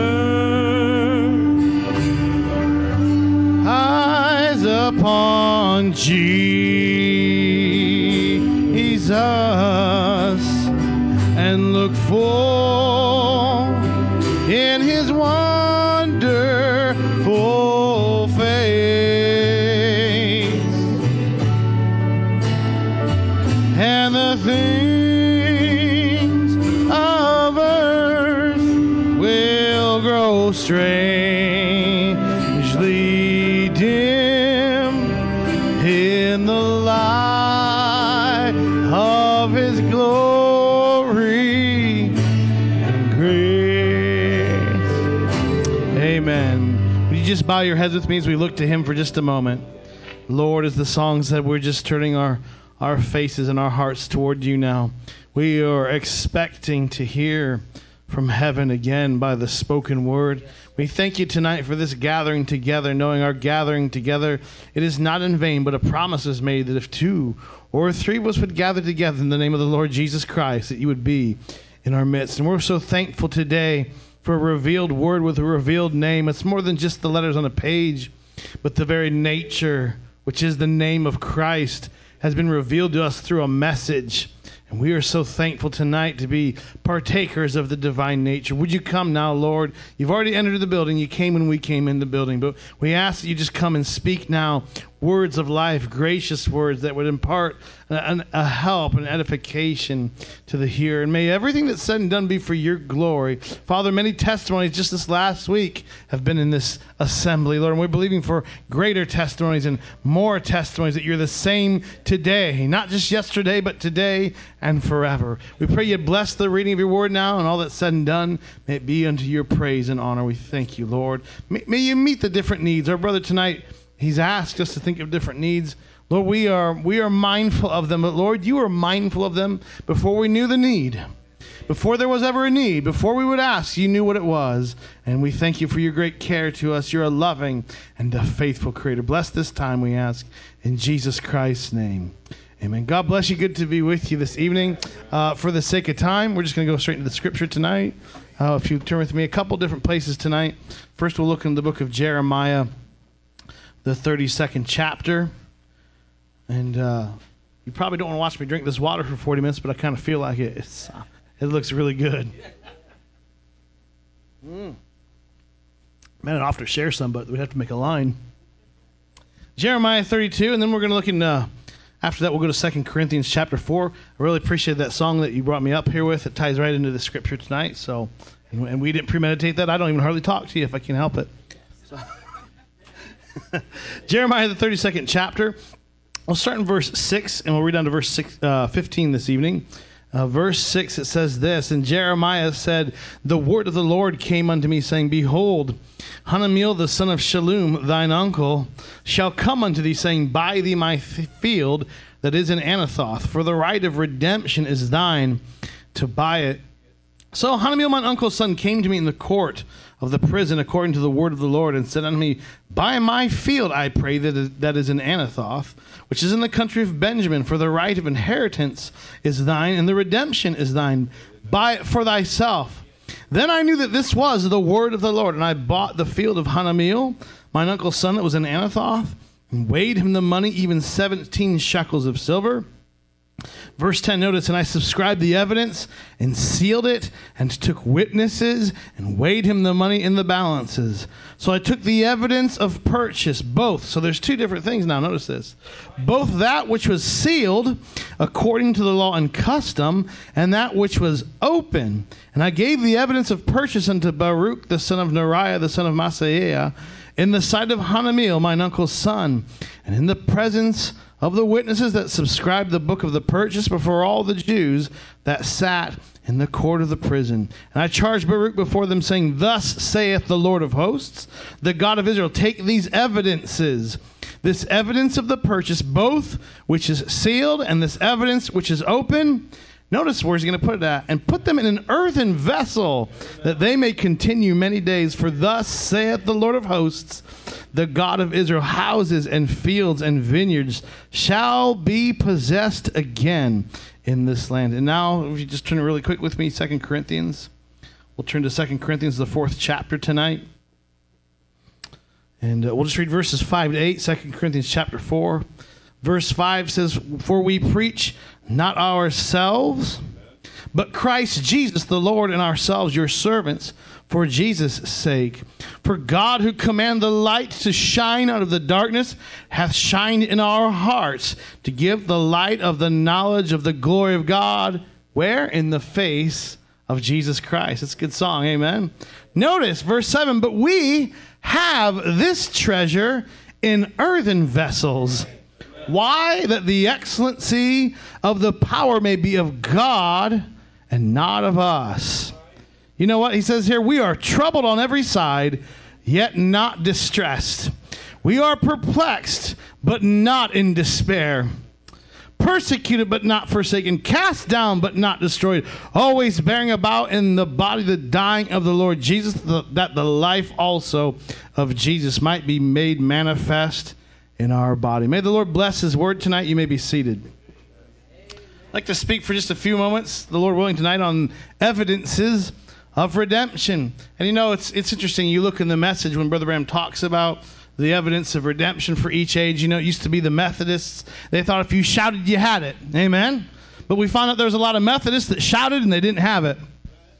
turn eyes upon Jesus and look full in his wonderful face, and the things of earth will grow strangely dim in the light of his glory and grace. Amen. Would you just bow your heads with me as we look to him for just a moment? Lord, as the song said, we're just turning our faces and our hearts toward you now. We are expecting to hear from heaven again by the spoken word. We thank you tonight for this gathering together, knowing our gathering together, it is not in vain, but a promise is made that if 2 or 3 of us would gather together in the name of the Lord Jesus Christ, that you would be in our midst. And we're so thankful today for a revealed word with a revealed name. It's more than just the letters on a page, but the very nature, which is the name of Christ, has been revealed to us through a message. And we are so thankful tonight to be partakers of the divine nature. Would you come now, Lord? You've already entered the building. You came when we came in the building. But we ask that you just come and speak now words of life, gracious words that would impart a help and edification to the hearer. And may everything that's said and done be for your glory. Father, many testimonies just this last week have been in this assembly, Lord. And we're believing for greater testimonies and more testimonies that you're the same today. Not just yesterday, but today and forever. We pray you bless the reading of your word now, and all that's said and done, may it be unto your praise and honor. We thank you, Lord. May you meet the different needs. Our brother tonight, he's asked us to think of different needs. Lord, we are mindful of them. But Lord, you were mindful of them before we knew the need. Before there was ever a need, before we would ask, you knew what it was. And we thank you for your great care to us. You're a loving and a faithful Creator. Bless this time, we ask, in Jesus Christ's name. Amen. God bless you. Good to be with you this evening. For the sake of time, we're just going to go straight into the scripture tonight. If you turn with me a couple different places tonight. First, we'll look in the book of Jeremiah, the 32nd chapter. And you probably don't want to watch me drink this water for 40 minutes, but I kind of feel like it. It looks really good. Man, I'd offer to share some, but we'd have to make a line. Jeremiah 32, and then we're going to look in, after that we'll go to 2 Corinthians chapter 4. I really appreciate that song that you brought me up here with. It ties right into the scripture tonight. So, and we didn't premeditate that. I don't even hardly talk to you if I can help it. So. Jeremiah the 32nd chapter. We'll start in verse 6, and we'll read down to verse 15 this evening. Verse 6, it says this, And Jeremiah said, The word of the Lord came unto me, saying, Behold, Hanameel the son of Shallum, thine uncle, shall come unto thee, saying, Buy thee my field that is in Anathoth, for the right of redemption is thine to buy it. So Hanameel, mine uncle's son, came to me in the court of the prison according to the word of the Lord, and said unto me, Buy my field, I pray, that is in Anathoth, which is in the country of Benjamin, for the right of inheritance is thine, and the redemption is thine. Buy it for thyself. Then I knew that this was the word of the Lord, and I bought the field of Hanameel, mine uncle's son, that was in Anathoth, and weighed him the money, even 17 shekels of silver. Verse 10, notice, And I subscribed the evidence, and sealed it, and took witnesses, and weighed him the money in the balances. So I took the evidence of purchase, both. So there's two different things now, notice this. Both that which was sealed, according to the law and custom, and that which was open. And I gave the evidence of purchase unto Baruch, the son of Neriah, the son of Maaseiah, in the sight of Hanameel, mine uncle's son, and in the presence of the witnesses that subscribed the book of the purchase before all the Jews that sat in the court of the prison. And I charged Baruch before them, saying, Thus saith the Lord of hosts, the God of Israel, take these evidences, this evidence of the purchase, both which is sealed and this evidence which is open. Notice where he's going to put it at. And put them in an earthen vessel, that they may continue many days. For thus saith the Lord of hosts, the God of Israel, houses and fields and vineyards shall be possessed again in this land. And now, if you just turn really quick with me, 2 Corinthians. We'll turn to 2 Corinthians, the 4th chapter tonight. And we'll just read verses 5 to 8, 2 Corinthians chapter 4. Verse 5 says, For we preach not ourselves, but Christ Jesus the Lord, and ourselves your servants, for Jesus' sake. For God, who commanded the light to shine out of the darkness, hath shined in our hearts, to give the light of the knowledge of the glory of God, where? In the face of Jesus Christ. It's a good song, amen? Notice, verse 7, But we have this treasure in earthen vessels. Why? That the excellency of the power may be of God and not of us. You know what? He says here, we are troubled on every side, yet not distressed. We are perplexed, but not in despair. Persecuted, but not forsaken. Cast down, but not destroyed. Always bearing about in the body the dying of the Lord Jesus, that the life also of Jesus might be made manifest in our body. May the Lord bless his word tonight. You may be seated. I'd like to speak for just a few moments, the Lord willing, tonight on evidences of redemption. And you know, it's interesting. You look in the message when Brother Branham talks about the evidence of redemption for each age. You know, it used to be the Methodists. They thought if you shouted, you had it. Amen? But we found out there was a lot of Methodists that shouted and they didn't have it.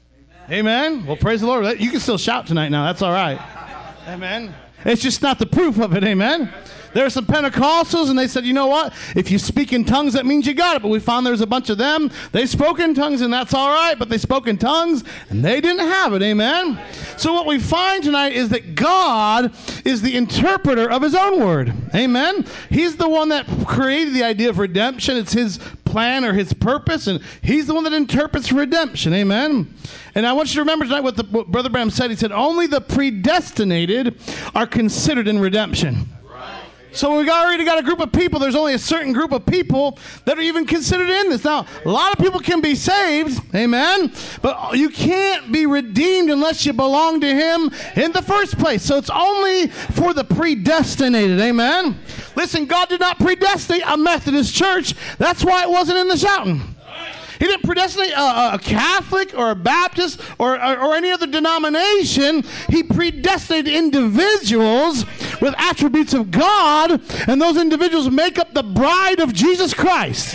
Amen? Well, praise the Lord. You can still shout tonight now. That's all right. Amen? It's just not the proof of it. Amen? There are some Pentecostals, and they said, you know what? If you speak in tongues, that means you got it. But we found there's a bunch of them. They spoke in tongues, and that's all right. But they spoke in tongues, and they didn't have it. Amen? So what we find tonight is that God is the interpreter of his own word. Amen? He's the one that created the idea of redemption. It's his plan or his purpose, and he's the one that interprets redemption. Amen? And I want you to remember tonight what Brother Branham said. He said, only the predestinated are considered in redemption. So we've already got a group of people. There's only a certain group of people that are even considered in this. Now, a lot of people can be saved, amen, but you can't be redeemed unless you belong to him in the first place. So it's only for the predestinated, amen. Listen, God did not predestinate a Methodist church. That's why it wasn't in the shouting. He didn't predestinate a Catholic or a Baptist or any other denomination. He predestinated individuals with attributes of God, and those individuals make up the bride of Jesus Christ.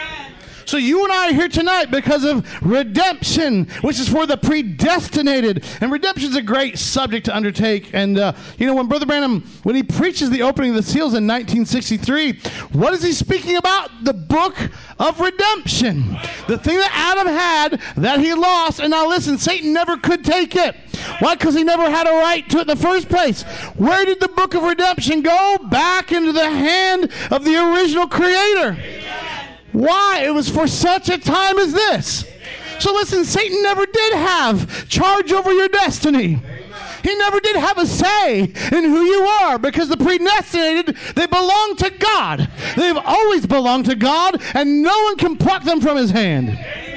So you and I are here tonight because of redemption, which is for the predestinated. And redemption is a great subject to undertake. And, you know, when Brother Branham, when he preaches the opening of the seals in 1963, what is he speaking about? The book of redemption. The thing that Adam had that he lost. And now listen, Satan never could take it. Why? Because he never had a right to it in the first place. Where did the book of redemption go? Back into the hand of the original creator. Why? It was for such a time as this. So listen, Satan never did have charge over your destiny. He never did have a say in who you are, because the predestinated, they belong to God. They've always belonged to God, and no one can pluck them from his hand.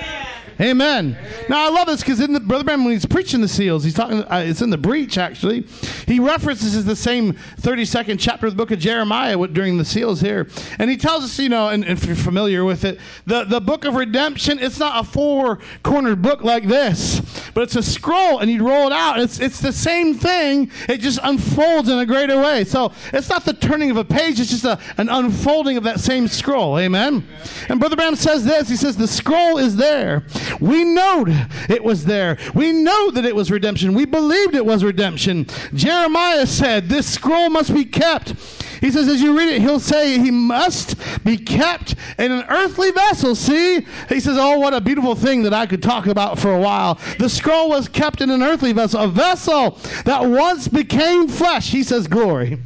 Amen. Now I love this because Brother Branham, when he's preaching the seals, he's talking. It's in the breach actually. He references the same 32nd chapter of the book of Jeremiah during the seals here, and he tells us, you know, and if you're familiar with it, the book of redemption. It's not a four-cornered book like this, but it's a scroll, and you roll it out. It's the same thing. It just unfolds in a greater way. So it's not the turning of a page. It's just an unfolding of that same scroll. Amen. And Brother Branham says this. He says the scroll is there. We know it was there. We know that it was redemption. We believed it was redemption. Jeremiah said, this scroll must be kept. He says, as you read it, he'll say he must be kept in an earthly vessel. See? He says, oh, what a beautiful thing that I could talk about for a while. The scroll was kept in an earthly vessel, a vessel that once became flesh. He says, glory.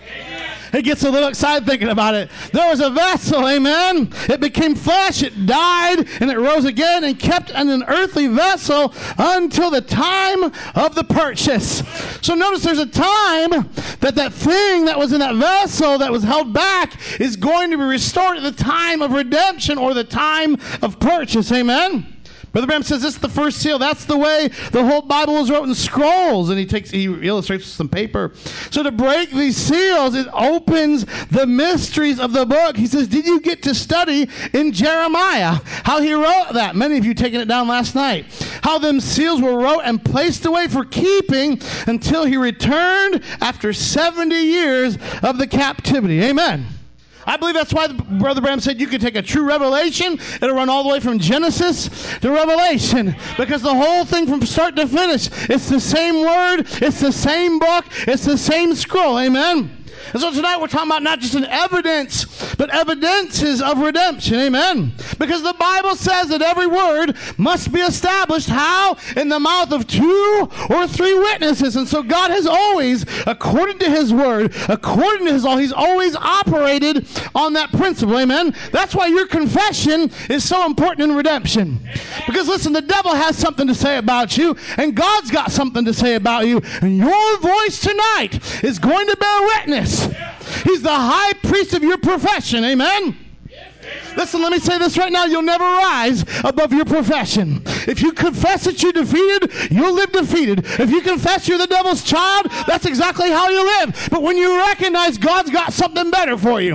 He gets a little excited thinking about it. There was a vessel, amen. It became flesh, it died, and it rose again and kept in an earthly vessel until the time of the purchase. So notice there's a time that thing that was in that vessel that was held back is going to be restored at the time of redemption or the time of purchase, amen. Brother Branham says this is the first seal. That's the way the whole Bible was wrote in scrolls. And he illustrates with some paper. So to break these seals, it opens the mysteries of the book. He says, did you get to study in Jeremiah how he wrote that? Many of you taken it down last night. How them seals were wrote and placed away for keeping until he returned after 70 years of the captivity. Amen. I believe that's why Brother Branham said you could take a true revelation. It'll run all the way from Genesis to Revelation. Because the whole thing from start to finish, it's the same word, it's the same book, it's the same scroll. Amen. And so tonight we're talking about not just an evidence, but evidences of redemption. Amen. Because the Bible says that every word must be established. How? In the mouth of 2 or 3 witnesses. And so God has always, according to his word, according to his law, he's always operated on that principle. Amen. That's why your confession is so important in redemption. Because listen, the devil has something to say about you, and God's got something to say about you. And your voice tonight is going to bear witness. He's the high priest of your profession. Amen. Listen, let me say this right now. You'll never rise above your profession. If you confess that you're defeated, you'll live defeated. If you confess you're the devil's child, that's exactly how you live. But when you recognize God's got something better for you,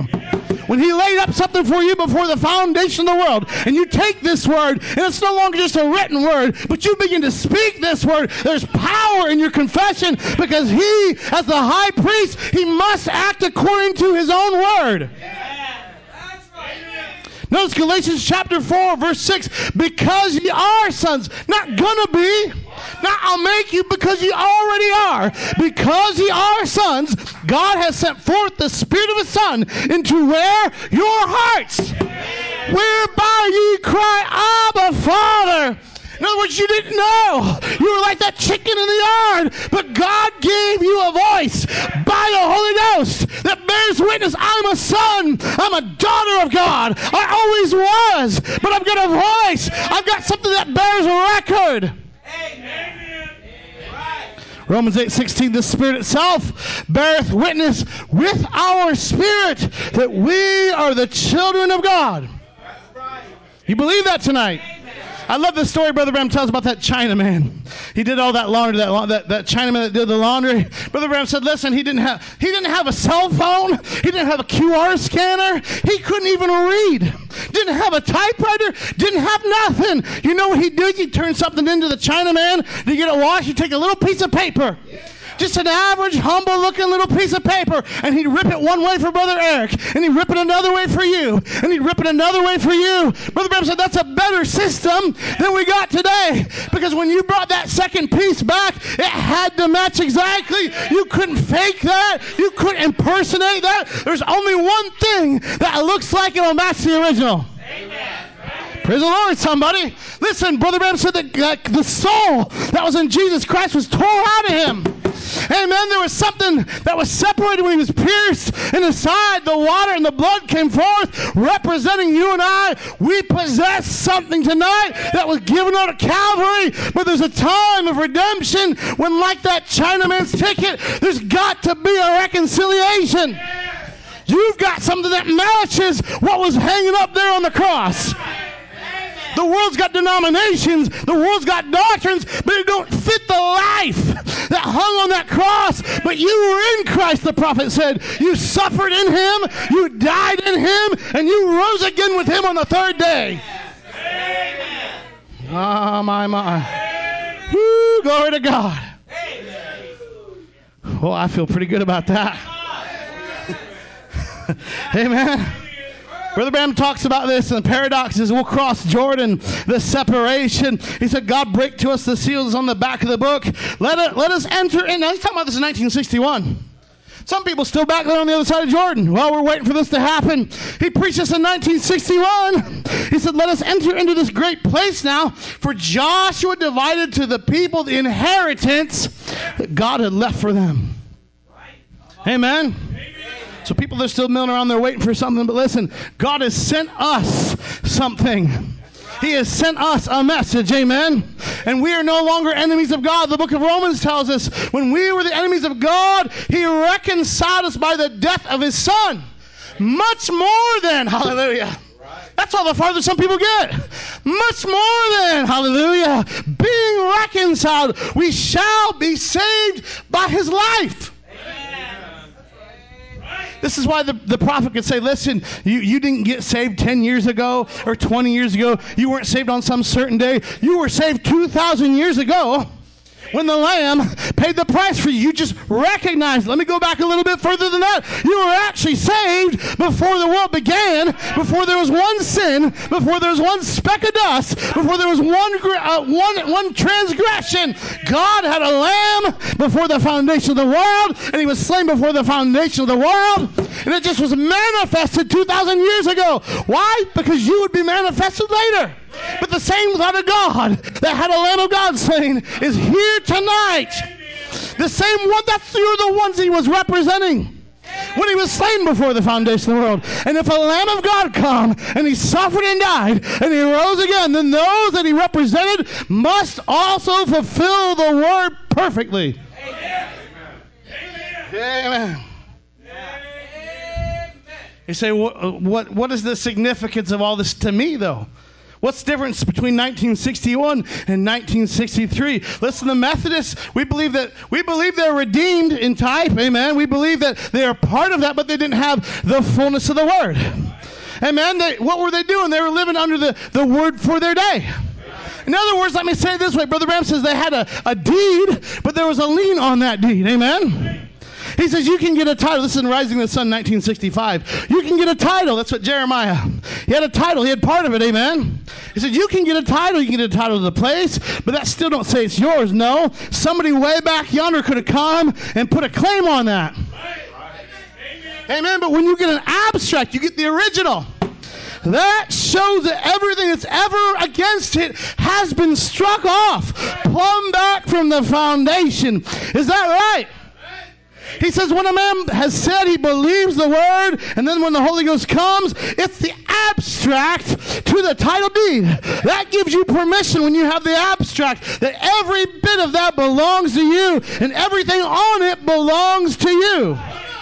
When he laid up something for you before the foundation of the world, and you take this word, and it's no longer just a written word, but you begin to speak this word, there's power in your confession, because he, as the high priest, he must act according to his own word. Notice Galatians chapter 4, verse 6. Because ye are sons, not gonna be, not I'll make you, because ye already are. Because ye are sons, God has sent forth the Spirit of His Son into where? Your hearts. Whereby ye cry, Abba, Father. In other words, you didn't know. You were like that chicken in the yard. But God gave you a voice by the Holy Ghost that bears witness. I'm a son. I'm a daughter of God. I always was. But I've got a voice. I've got something that bears record. Amen. Romans 8:16, the Spirit itself beareth witness with our spirit that we are the children of God. You believe that tonight? I love the story Brother Branham tells about that Chinaman. He did all that laundry, that Chinaman that did the laundry. Brother Branham said, listen, he didn't have a cell phone. He didn't have a QR scanner. He couldn't even read. Didn't have a typewriter. Didn't have nothing. You know what he did? He turned something into the Chinaman to get it washed. He'd take a little piece of paper. Just an average, humble-looking little piece of paper, and he'd rip it one way for Brother Eric, and he'd rip it another way for you, and he'd rip it another way for you. Brother Branham said, that's a better system than we got today, because when you brought that second piece back, it had to match exactly. You couldn't fake that. You couldn't impersonate that. There's only one thing that looks like it'll match the original. Amen. Praise the Lord, somebody. Listen, Brother Branham said that the soul that was in Jesus Christ was tore out of him. Amen. There was something that was separated when he was pierced in the side. The water and the blood came forth, representing you and I. We possess something tonight that was given on at Calvary. But there's a time of redemption when, like that Chinaman's ticket, there's got to be a reconciliation. You've got something that matches what was hanging up there on the cross. The world's got denominations, the world's got doctrines, but it don't fit the life that hung on that cross. But you were in Christ, the prophet said. You suffered in him, you died in him, and you rose again with him on the third day. Amen. Oh, my. Woo, glory to God. Well, I feel pretty good about that. Amen. Brother Branham talks about this, and the paradox is we'll cross Jordan, the separation. He said, God break to us the seals on the back of the book. Let us enter in. Now, he's talking about this in 1961. Some people still back there on the other side of Jordan. Well, we're waiting for this to happen. He preached this in 1961. He said, let us enter into this great place now, for Joshua divided to the people the inheritance that God had left for them. Amen. So people, they're still milling around there waiting for something. But listen, God has sent us something. He has sent us a message, amen? And we are no longer enemies of God. The book of Romans tells us when we were the enemies of God, he reconciled us by the death of his Son. Much more than, hallelujah. That's all the farther some people get. Much more than, hallelujah, being reconciled, we shall be saved by his life. This is why the prophet could say, listen, you didn't get saved 10 years ago or 20 years ago. You weren't saved on some certain day. You were saved 2,000 years ago when the Lamb paid the price for you. You just recognized. Let me go back a little bit further than that. You were actually saved before the world began, before there was one sin, before there was one speck of dust, before there was one transgression. God had a lamb before the foundation of the world, and he was slain before the foundation of the world, and it just was manifested 2,000 years ago. Why? Because you would be manifested later. But the same God of God that had a Lamb of God slain is here tonight. The same one, you're the ones he was representing when he was slain before the foundation of the world. And if a Lamb of God come and he suffered and died and he rose again, then those that he represented must also fulfill the word perfectly. Amen. Amen. You say, what is the significance of all this to me, though? What's the difference between 1961 and 1963? Listen, the Methodists, we believe they're redeemed in type, amen. We believe that they are part of that, but they didn't have the fullness of the word. Amen. What were they doing? They were living under the word for their day. In other words, let me say it this way. Brother Branham says they had a deed, but there was a lien on that deed. Amen. He says you can get a title. This is in Rising of the Sun, 1965. You can get a title. That's what Jeremiah. He had a title. He had part of it. Amen. He said you can get a title. You can get a title to the place, but that still don't say it's yours. No. Somebody way back yonder could have come and put a claim on that. Amen. But when you get an abstract, you get the original. That shows that everything that's ever against it has been struck off, plumb back from the foundation. Is that right? He says when a man has said he believes the word, and then when the Holy Ghost comes, it's the abstract to the title deed. That gives you permission when you have the abstract that every bit of that belongs to you, and everything on it belongs to you.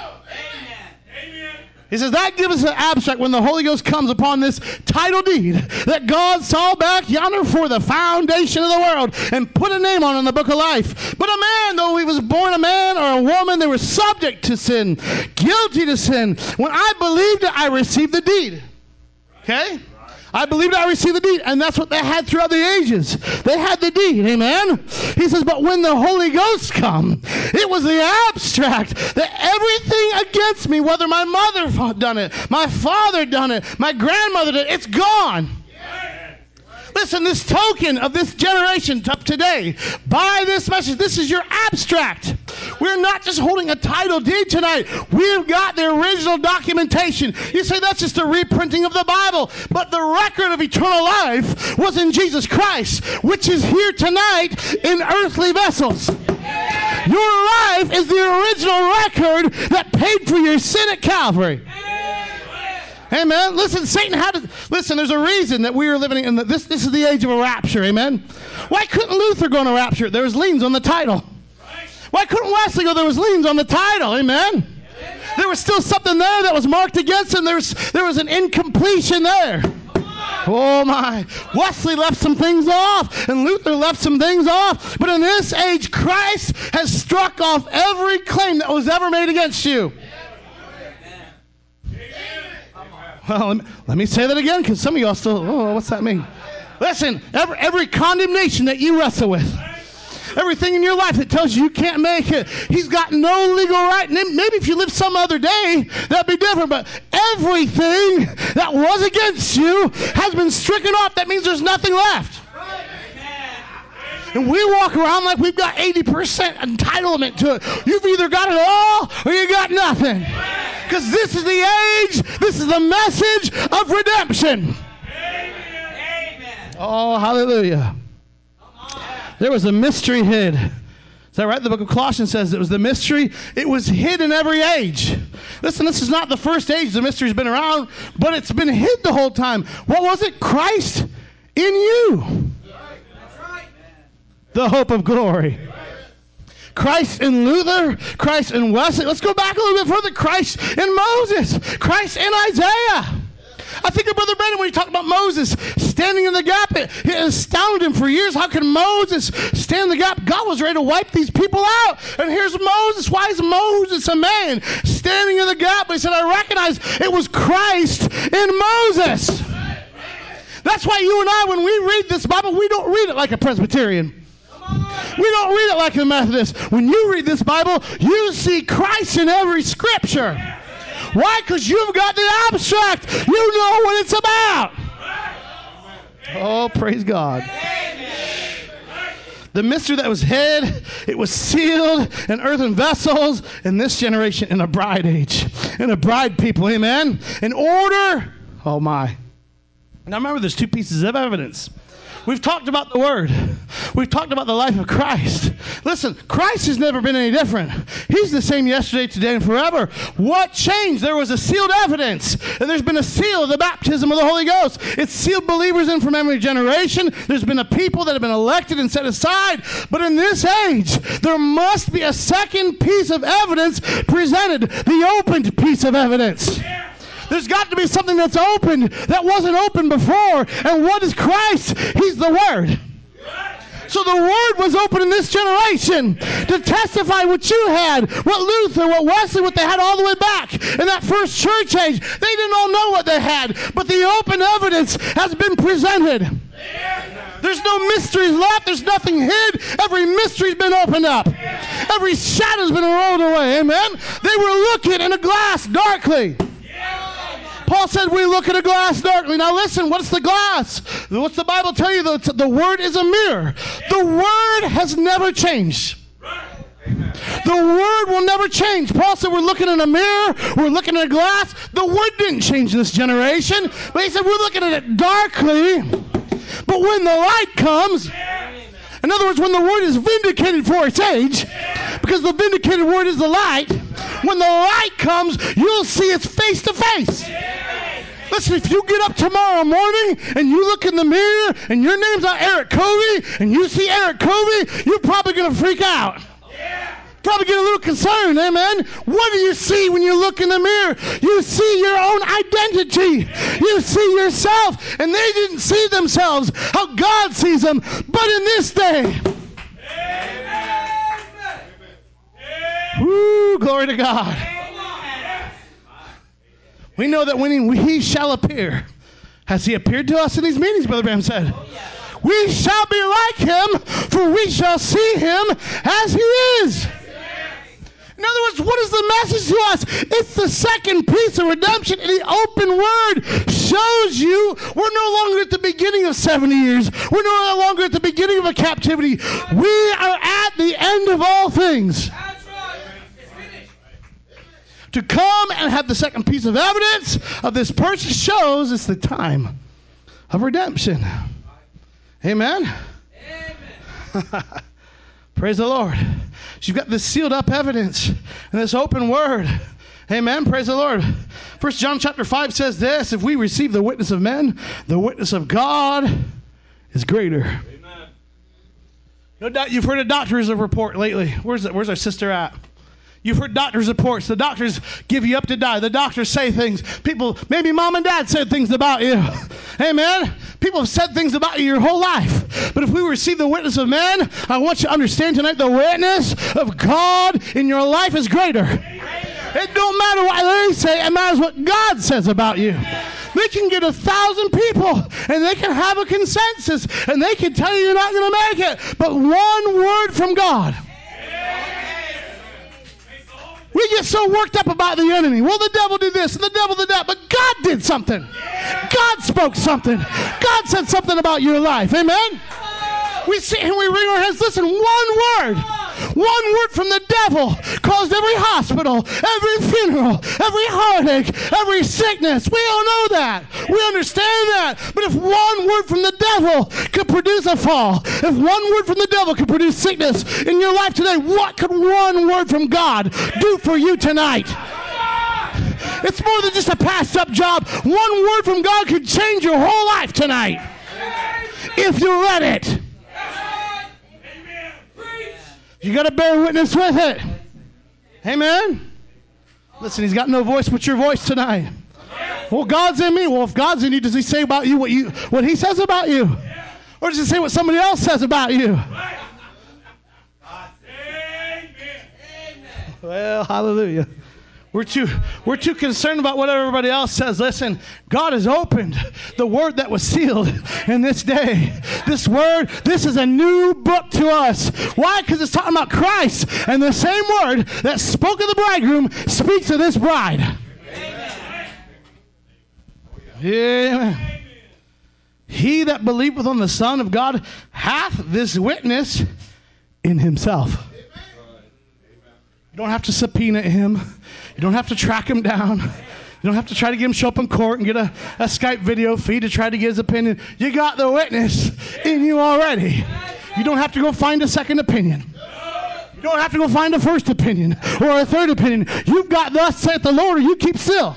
He says that gives us an abstract when the Holy Ghost comes upon this title deed that God saw back yonder for the foundation of the world and put a name on in the book of life. But a man, though he was born a man or a woman, they were subject to sin, guilty to sin. When I believed it, I received the deed. Okay? I believed I received the deed, and that's what they had throughout the ages. They had the deed, amen? He says, but when the Holy Ghost come, it was the abstract that everything against me, whether my mother done it, my father done it, my grandmother did it, it's gone. Listen, this token of this generation of today, by this message, this is your abstract. We're not just holding a title deed tonight. We've got the original documentation. You say that's just a reprinting of the Bible, but the record of eternal life was in Jesus Christ, which is here tonight in earthly vessels. Your life is the original record that paid for your sin at Calvary. Amen. Listen, Satan had to, listen, there's a reason that we are living in this is the age of a rapture. Amen. Why couldn't Luther go on a rapture? There was liens on the title. Why couldn't Wesley go? There was liens on the title. Amen. There was still something there that was marked against him. There was an incompletion there. Oh my. Wesley left some things off, and Luther left some things off. But in this age, Christ has struck off every claim that was ever made against you. Well, let me say that again, because some of y'all still, what's that mean? Listen, every condemnation that you wrestle with, everything in your life that tells you can't make it, he's got no legal right. Maybe if you lived some other day, that'd be different, but everything that was against you has been stricken off. That means there's nothing left. And we walk around like we've got 80% entitlement to it. You've either got it all or you got nothing. Because this is the age, this is the message of redemption. Amen. Oh, hallelujah. There was a mystery hid. Is that right? The book of Colossians says it was the mystery. It was hid in every age. Listen, this is not the first age the mystery's been around, but it's been hid the whole time. What was it? Christ in you. The hope of glory. Christ in Luther, Christ in Wesley. Let's go back a little bit further. Christ in Moses, Christ in Isaiah. I think of Brother Brandon when he talked about Moses standing in the gap. It astounded him for years. How can Moses stand in the gap? God was ready to wipe these people out. And here's Moses. Why is Moses a man standing in the gap? But he said, I recognize it was Christ in Moses. That's why you and I, when we read this Bible, we don't read it like a Presbyterian. We don't read it like a Methodist. When you read this Bible, you see Christ in every scripture. Why? Because you've got the abstract. You know what it's about. Oh, praise God. The mystery that was hid, it was sealed in earthen vessels in this generation in a bride age, in a bride people, amen? In order, oh my. Now remember, there's two pieces of evidence. We've talked about the Word. We've talked about the life of Christ. Listen, Christ has never been any different. He's the same yesterday, today, and forever. What changed? There was a sealed evidence, and there's been a seal of the baptism of the Holy Ghost. It's sealed believers in from every generation. There's been a people that have been elected and set aside. But in this age, there must be a second piece of evidence presented, the opened piece of evidence. There's got to be something that's opened that wasn't open before. And what is Christ? He's the Word. So the Word was open in this generation to testify what you had, what Luther, what Wesley, what they had all the way back in that first church age. They didn't all know what they had, but the open evidence has been presented. There's no mysteries left. There's nothing hid. Every mystery's been opened up. Every shadow's been rolled away. Amen? They were looking in a glass darkly. Paul said we look at a glass darkly. Now listen, what's the glass? What's the Bible tell you? The Word is a mirror. The Word has never changed. The Word will never change. Paul said we're looking in a mirror. We're looking at a glass. The Word didn't change in this generation. But he said we're looking at it darkly. But when the light comes, in other words, when the Word is vindicated for its age, because the vindicated Word is the light, when the light comes, you'll see it's face to face. Listen, if you get up tomorrow morning and you look in the mirror and your name's not Eric Covey and you see Eric Covey, you're probably going to freak out. Probably get a little concerned, amen? What do you see when you look in the mirror? You see your own identity. You see yourself, and they didn't see themselves how God sees them. But in this day, woo, glory to God. We know that when he shall appear, has he appeared to us in these meetings, Brother Bram said? We shall be like him, for we shall see him as he is. In other words, what is the message to us? It's the second piece of redemption, and the open Word shows you we're no longer at the beginning of 70 years. We're no longer at the beginning of a captivity. We are at the end of all things. To come and have the second piece of evidence of this person shows it's the time of redemption. Amen? Amen. Praise the Lord. So you've got this sealed up evidence and this open Word. Amen. Praise the Lord. 1 John chapter 5 says this: if we receive the witness of men, the witness of God is greater. Amen. No doubt you've heard a doctor's report lately. Where's our sister at? You've heard doctors' reports. The doctors give you up to die. The doctors say things. People, maybe mom and dad said things about you. Amen? People have said things about you your whole life. But if we receive the witness of man, I want you to understand tonight the witness of God in your life is greater. It don't matter what they say. It matters what God says about you. They can get 1,000 people, and they can have a consensus, and they can tell you you're not going to make it. But one word from God. We get so worked up about the enemy. Well, the devil did this and the devil did that. But God did something. God spoke something. God said something about your life. Amen? We sit and we wring our hands. Listen, one word from the devil caused every hospital, every funeral, every heartache, every sickness. We all know that. We understand that. But if one word from the devil could produce a fall, if one word from the devil could produce sickness in your life today, what could one word from God do for you tonight? It's more than just a passed up job. One word from God could change your whole life tonight. If you let it. You got to bear witness with it. Amen? Listen, he's got no voice but your voice tonight. Well, God's in me. Well, if God's in you, does he say about you what he says about you? Or does he say what somebody else says about you? Well, hallelujah. We're too concerned about what everybody else says. Listen, God has opened the Word that was sealed in this day. This Word, this is a new book to us. Why? Because it's talking about Christ. And the same Word that spoke of the bridegroom speaks of this bride. Amen. He that believeth on the Son of God hath this witness in himself. You don't have to subpoena him. You don't have to track him down. You don't have to try to get him show up in court and get a Skype video feed to try to get his opinion. You got the witness in you already. You don't have to go find a second opinion. You don't have to go find a first opinion or a third opinion. You've got thus saith the Lord, or you keep still.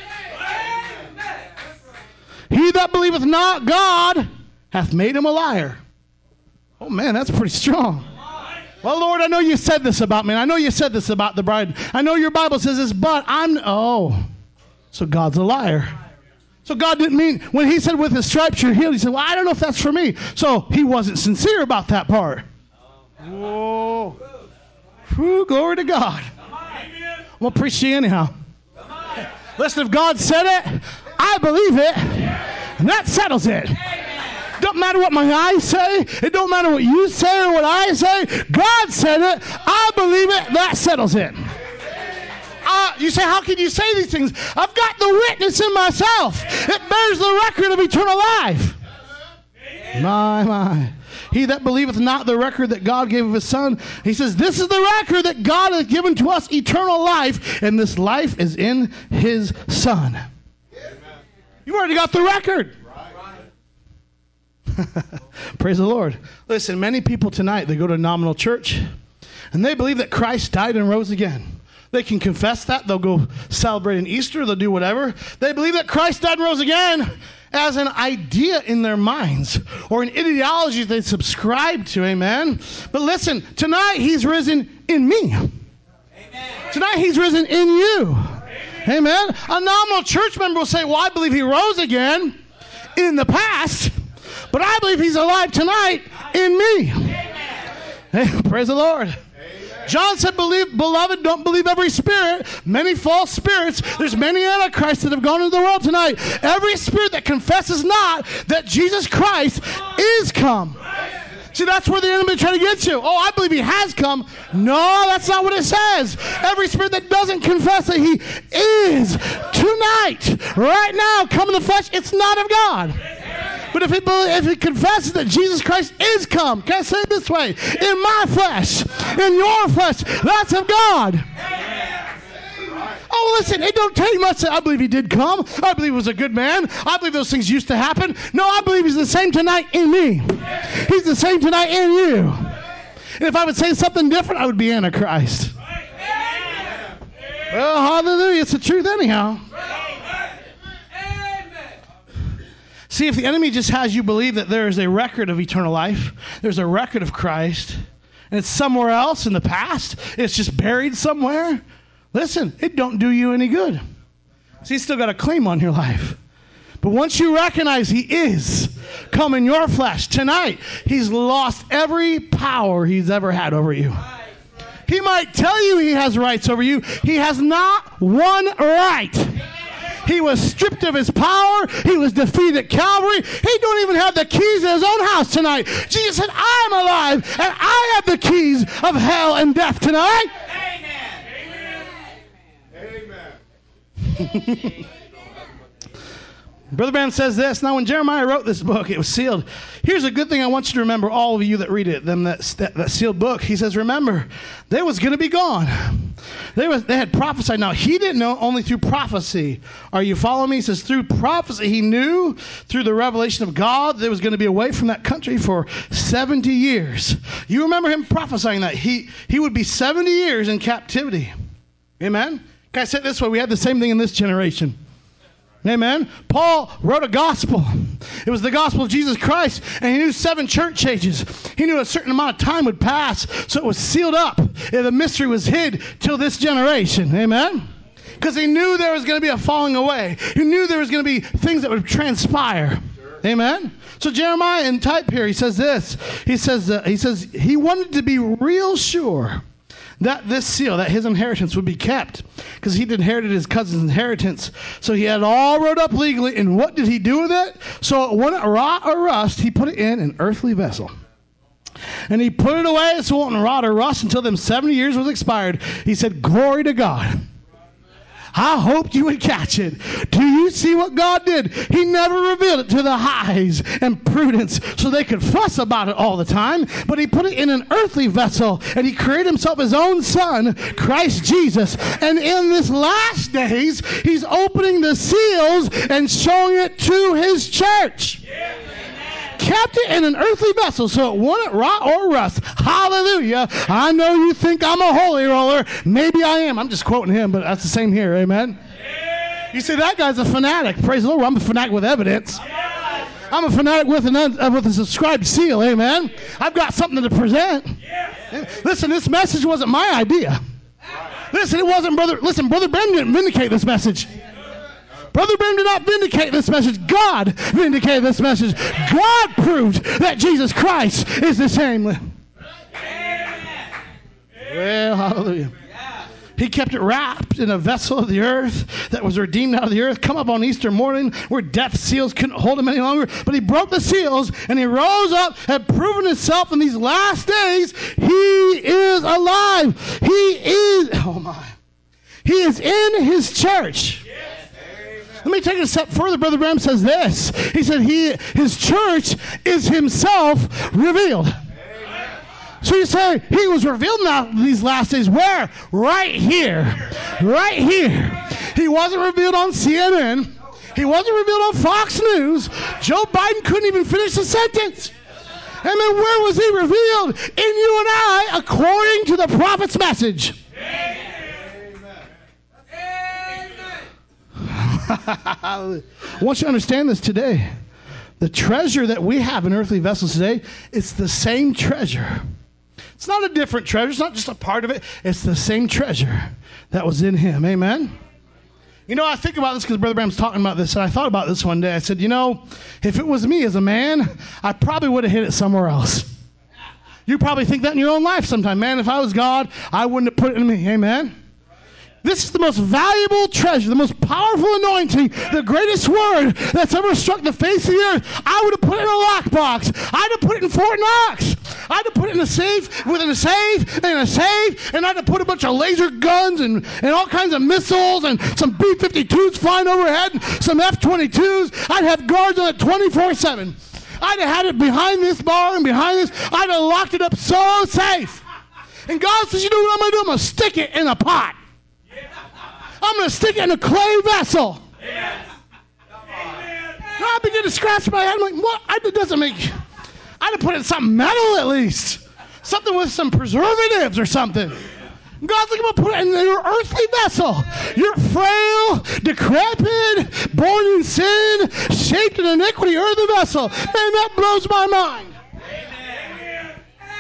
He that believeth not God hath made him a liar. Oh man, that's pretty strong. Well, Lord, I know you said this about me. I know you said this about the bride. I know your Bible says this, but So God's a liar. So God didn't mean, when he said with his stripes you're healed, he said, well, I don't know if that's for me. So he wasn't sincere about that part. Whoa. Whew, glory to God. I'm going to preach to you anyhow. Listen, if God said it, I believe it, and that settles it. Don't matter what my eyes say. It don't matter what you say or what I say. God said it. I believe it. That settles it. You say, how can you say these things? I've got the witness in myself. It bears the record of eternal life. My. He that believeth not the record that God gave of his Son, he says, this is the record that God has given to us, eternal life, and this life is in his Son. You've already got the record. Praise the Lord. Listen, many people tonight, they go to nominal church, and they believe that Christ died and rose again. They can confess that. They'll go celebrate an Easter. They'll do whatever. They believe that Christ died and rose again as an idea in their minds or an ideology they subscribe to. Amen. But listen, tonight he's risen in me. Amen. Tonight he's risen in you. Amen. A nominal church member will say, well, I believe he rose again in the past, but I believe he's alive tonight in me. Hey, praise the Lord. John said, beloved, don't believe every spirit. Many false spirits. There's many antichrists that have gone into the world tonight. Every spirit that confesses not that Jesus Christ is come. See, that's where the enemy trying to get you. Oh, I believe he has come. No, that's not what it says. Every spirit that doesn't confess that he is tonight, right now, come in the flesh, it's not of God. But if he confesses that Jesus Christ is come, can I say it this way? In my flesh, in your flesh, that's of God. Oh, listen, it don't take much to say, I believe he did come. I believe he was a good man. I believe those things used to happen. No, I believe he's the same tonight in me. He's the same tonight in you. And if I would say something different, I would be Antichrist. Well, hallelujah, it's the truth anyhow. See, if the enemy just has you believe that there is a record of eternal life, there's a record of Christ, and it's somewhere else in the past, it's just buried somewhere, listen, it don't do you any good. See, he's still got a claim on your life. But once you recognize he is come in your flesh, tonight, he's lost every power he's ever had over you. He might tell you he has rights over you. He has not one right. He was stripped of his power. He was defeated at Calvary. He don't even have the keys to his own house tonight. Jesus said, I'm alive, and I have the keys of hell and death tonight. Amen. Amen. Brother Branham says this. Now, when Jeremiah wrote this book, it was sealed. Here's a good thing I want you to remember, all of you that read it, that sealed book. He says, remember, they was going to be gone. They had prophesied. Now, he didn't know only through prophecy. Are you following me? He says, through prophecy, he knew through the revelation of God they was going to be away from that country for 70 years. You remember him prophesying that. He would be 70 years in captivity. Amen? Can I say it this way? We had the same thing in this generation. Amen. Paul wrote a gospel. It was the gospel of Jesus Christ, and he knew 7 church ages. He knew a certain amount of time would pass, so it was sealed up. And the mystery was hid till this generation. Amen. Because he knew there was going to be a falling away. He knew there was going to be things that would transpire. Amen. So Jeremiah, in type here, he says this. He says he wanted to be real sure that this seal, that his inheritance would be kept, because he'd inherited his cousin's inheritance. So he had it all wrote up legally, and what did he do with it? So it wouldn't rot or rust. He put it in an earthly vessel. And he put it away so it wouldn't rot or rust until them 70 years was expired. He said, glory to God. I hoped you would catch it. Do you see what God did? He never revealed it to the highs and prudence so they could fuss about it all the time, but he put it in an earthly vessel, and he created himself his own son, Christ Jesus. And in this last days, he's opening the seals and showing it to his church. Kept it in an earthly vessel so it wouldn't rot or rust. Hallelujah. I know you think I'm a holy roller. Maybe I am. I'm just quoting him, but that's the same here. Amen. You see, that guy's a fanatic. Praise the Lord. I'm a fanatic with evidence. I'm a fanatic with a subscribed seal. Amen. I've got something to present. Listen, this message wasn't my idea. Listen, it wasn't Brother Branham didn't vindicate this message. Brother Branham did not vindicate this message. God vindicated this message. God proved that Jesus Christ is the same. Well, hallelujah. He kept it wrapped in a vessel of the earth that was redeemed out of the earth, come up on Easter morning where death seals couldn't hold him any longer. But he broke the seals and he rose up, had proven himself in these last days. He is alive. He is in his church. Let me take it a step further. Brother Branham says this. He said his church is himself revealed. So you say, he was revealed now these last days. Where? Right here. Right here. He wasn't revealed on CNN. He wasn't revealed on Fox News. Joe Biden couldn't even finish the sentence. And then where was he revealed? In you and I, according to the prophet's message. I want you to understand this today. The treasure that we have in earthly vessels today, it's the same treasure. It's not a different treasure. It's not just a part of it. It's the same treasure that was in him. Amen? You know, I think about this because Brother Branham's talking about this, and I thought about this one day. I said, you know, if it was me as a man, I probably would have hid it somewhere else. You probably think that in your own life sometime. Man, if I was God, I wouldn't have put it in me. Amen? This is the most valuable treasure, the most powerful anointing, the greatest word that's ever struck the face of the earth. I would have put it in a lockbox. I'd have put it in Fort Knox. I'd have put it in a safe, within a safe, and a safe, and I'd have put a bunch of laser guns and all kinds of missiles and some B-52s flying overhead, and some F-22s. I'd have guards on it 24/7. I'd have had it behind this bar and behind this. I'd have locked it up so safe. And God says, you know what I'm going to do? I'm going to stick it in a pot. I'm going to stick it in a clay vessel. Yes. And I begin to scratch my head. I'm like, what? It doesn't make... I'd have put it in something metal at least. Something with some preservatives or something. And God's like, I'm going to put it in your earthly vessel. You're frail, decrepit, born in sin, shaped in iniquity, earthly vessel. Man, that blows my mind. Amen.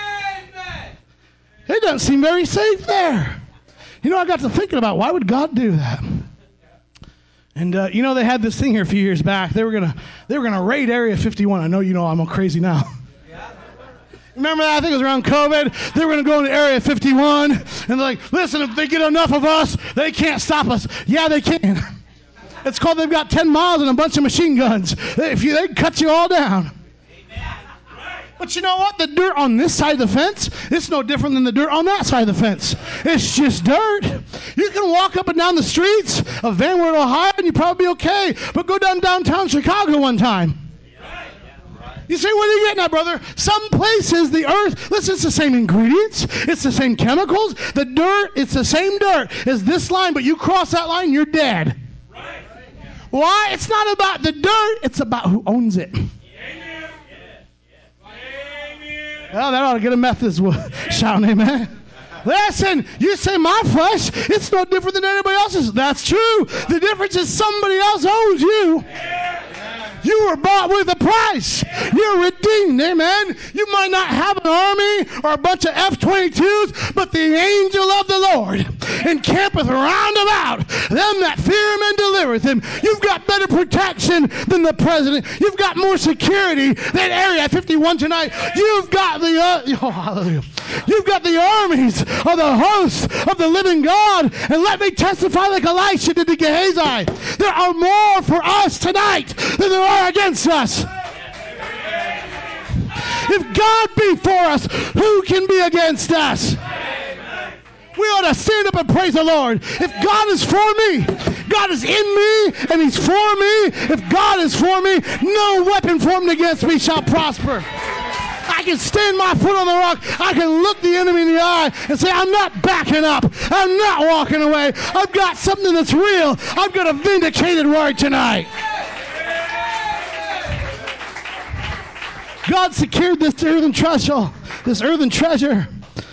It doesn't seem very safe there. You know, I got to thinking about why would God do that? And you know, they had this thing here a few years back. They were gonna raid Area 51. I know you know I'm all crazy now. Remember that? I think it was around COVID. They were going to go into Area 51, and they're like, listen, if they get enough of us, they can't stop us. Yeah, they can. It's called they've got 10 miles and a bunch of machine guns. They cut you all down. But you know what? The dirt on this side of the fence, it's no different than the dirt on that side of the fence. It's just dirt. You can walk up and down the streets of Van Wert, Ohio, and you'll probably be okay. But go downtown Chicago one time. You say, what are you getting at, brother? Some places, the earth, listen, it's the same ingredients. It's the same chemicals. The dirt, it's the same dirt as this line, but you cross that line, you're dead. Why? It's not about the dirt. It's about who owns it. Well, that ought to get a Methodist shouting, amen. Listen, you say my flesh, it's no different than anybody else's. That's true. The difference is somebody else owns you. You were bought with a price. You're redeemed, amen. You might not have an army or a bunch of F-22s, but the angel of the Lord encampeth round about them that fear him and delivereth him. You've got better protection than the president. You've got more security than Area 51 tonight. You've got hallelujah. You've got the armies of the hosts of the living God. And let me testify like Elisha did to Gehazi. There are more for us tonight than there are against us. If God be for us, who can be against us? We ought to stand up and praise the Lord. If God is for me, God is in me, and he's for me. If God is for me, no weapon formed against me shall prosper. I can stand my foot on the rock. I can look the enemy in the eye and say, I'm not backing up. I'm not walking away. I've got something that's real. I've got a vindicated word tonight. God secured this earthen treasure, this treasure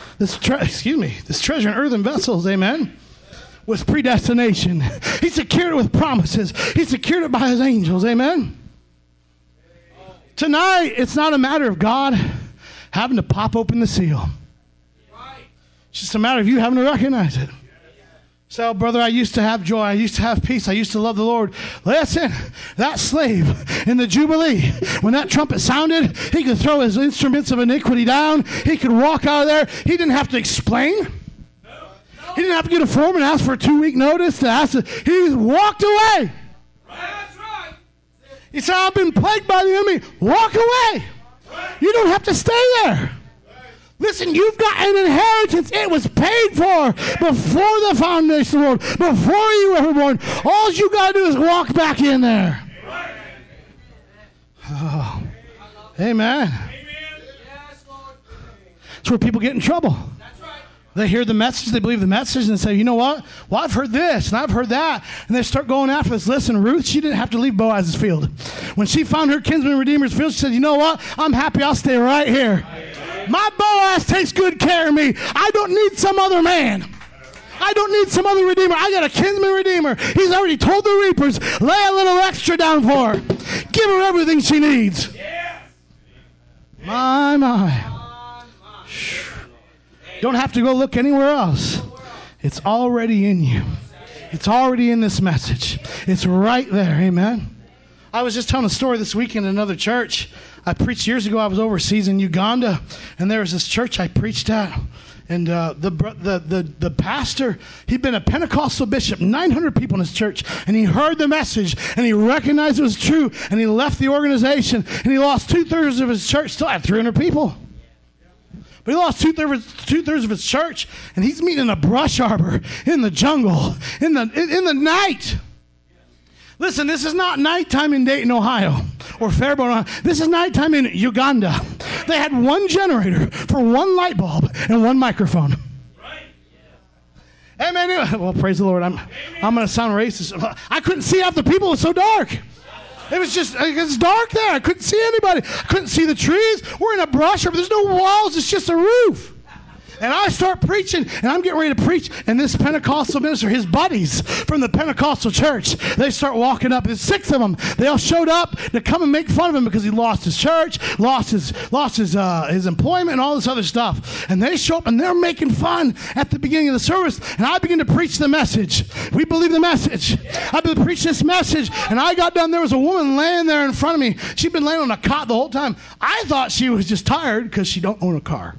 in earthen vessels, amen, with predestination. He secured it with promises. He secured it by his angels, amen. Tonight, it's not a matter of God having to pop open the seal. It's just a matter of you having to recognize it. So, brother, I used to have joy. I used to have peace. I used to love the Lord. Listen, that slave in the Jubilee, when that trumpet sounded, he could throw his instruments of iniquity down. He could walk out of there. He didn't have to explain. He didn't have to get a form and ask for a 2-week notice. He walked away. That's right. He said, I've been plagued by the enemy. Walk away. You don't have to stay there. Listen, you've got an inheritance. It was paid for before the foundation of the world, before you were born. All you got to do is walk back in there. Oh, amen. That's where people get in trouble. They hear the message, they believe the message, and say, you know what? Well, I've heard this, and I've heard that. And they start going after this. Listen, Ruth, she didn't have to leave Boaz's field. When she found her kinsman redeemer's field, she said, you know what? I'm happy. I'll stay right here. My Boaz takes good care of me. I don't need some other man. I don't need some other redeemer. I got a kinsman redeemer. He's already told the reapers, lay a little extra down for her. Give her everything she needs. My. Don't have to go look anywhere else. It's already in you. It's already in this message. It's right there. Amen. I was just telling a story this weekend in another church. I preached years ago. I was overseas in Uganda, and there was this church I preached at. And the pastor, he'd been a Pentecostal bishop, 900 people in his church, and he heard the message, and he recognized it was true, and he left the organization, and he lost 2/3 of his church. Still had 300 people. But he lost 2/3 of his church, and he's meeting in a brush arbor in the jungle in the night. Listen, this is not nighttime in Dayton, Ohio, or Fairborn, Ohio. This is nighttime in Uganda. They had one generator for one light bulb and one microphone. Amen. Well, praise the Lord. I'm going to sound racist. I couldn't see half the people. It was so dark. It's dark there. I couldn't see anybody. I couldn't see the trees. We're in a brush arbor. There's no walls. It's just a roof. And I start preaching, and I'm getting ready to preach, and this Pentecostal minister, his buddies from the Pentecostal church, they start walking up. There's 6 of them. They all showed up to come and make fun of him because he lost his church, lost his employment, and all this other stuff. And they show up, and they're making fun at the beginning of the service, and I begin to preach the message. We believe the message. I began to preach this message, and I got done. There was a woman laying there in front of me. She'd been laying on a cot the whole time. I thought she was just tired because she don't own a car.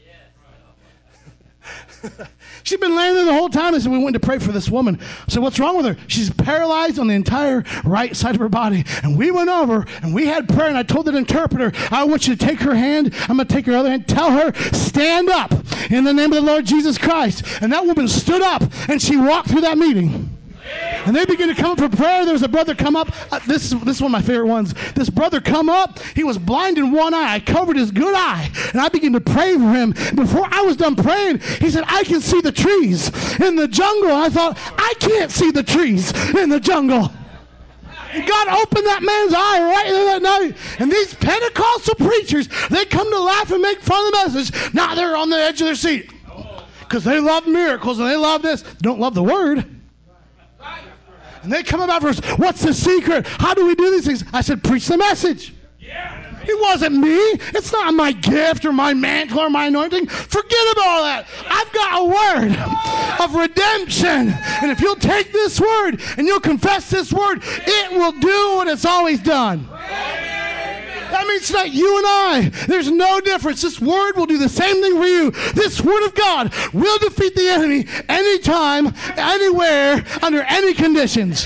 She'd been laying there the whole time. I said, we went to pray for this woman. I said, what's wrong with her? She's paralyzed on the entire right side of her body. And we went over, and we had prayer, and I told the interpreter, I want you to take her hand. I'm going to take her other hand. Tell her, stand up in the name of the Lord Jesus Christ. And that woman stood up, and she walked through that meeting. And they began to come up for prayer. There was a brother come up. This is one of my favorite ones. This brother come up. He was blind in one eye. I covered his good eye. And I began to pray for him. Before I was done praying, he said, I can see the trees in the jungle. I thought, I can't see the trees in the jungle. And God opened that man's eye right there that night. And these Pentecostal preachers, they come to laugh and make fun of the message. Now they're on the edge of their seat. Because they love miracles and they love this. They don't love the word. And they come about for us, what's the secret? How do we do these things? I said, preach the message. It wasn't me. It's not my gift or my mantle or my anointing. Forget about all that. I've got a word of redemption. And if you'll take this word and you'll confess this word, it will do what it's always done. That means tonight, you and I, there's no difference. This word will do the same thing for you. This word of God will defeat the enemy anytime, anywhere, under any conditions.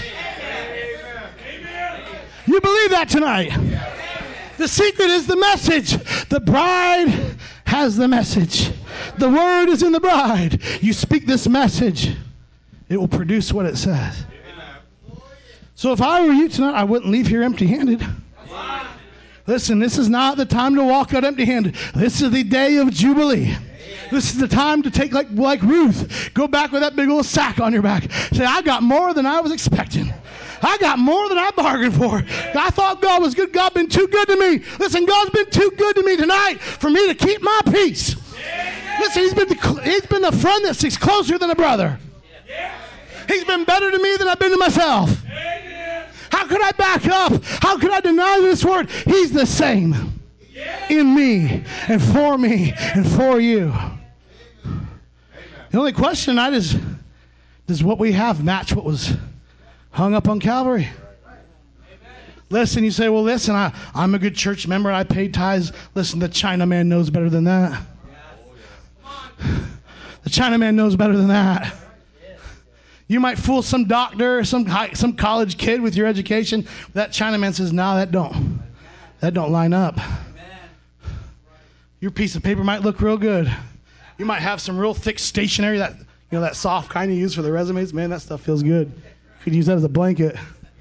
You believe that tonight? The secret is the message. The bride has the message. The word is in the bride. You speak this message, it will produce what it says. So if I were you tonight, I wouldn't leave here empty-handed. Listen, this is not the time to walk out empty-handed. This is the day of Jubilee. This is the time to take, like Ruth, go back with that big old sack on your back. Say, I got more than I was expecting. I got more than I bargained for. I thought God was good. God been too good to me. Listen, God's been too good to me tonight for me to keep my peace. Listen, he's been a friend that sticks closer than a brother. He's been better to me than I've been to myself. How could I back up? How could I deny this word? He's the same in me and for you. The only question tonight is, Does what we have match what was hung up on Calvary? Listen, you say, well, listen, I'm a good church member. I pay tithes. Listen, the Chinaman knows better than that. The Chinaman knows better than that. You might fool some doctor or some college kid with your education. That Chinaman says, no, that don't line up. Your piece of paper might look real good. You might have some real thick stationery, that soft kind you use for the resumes. Man, that stuff feels good. You could use that as a blanket.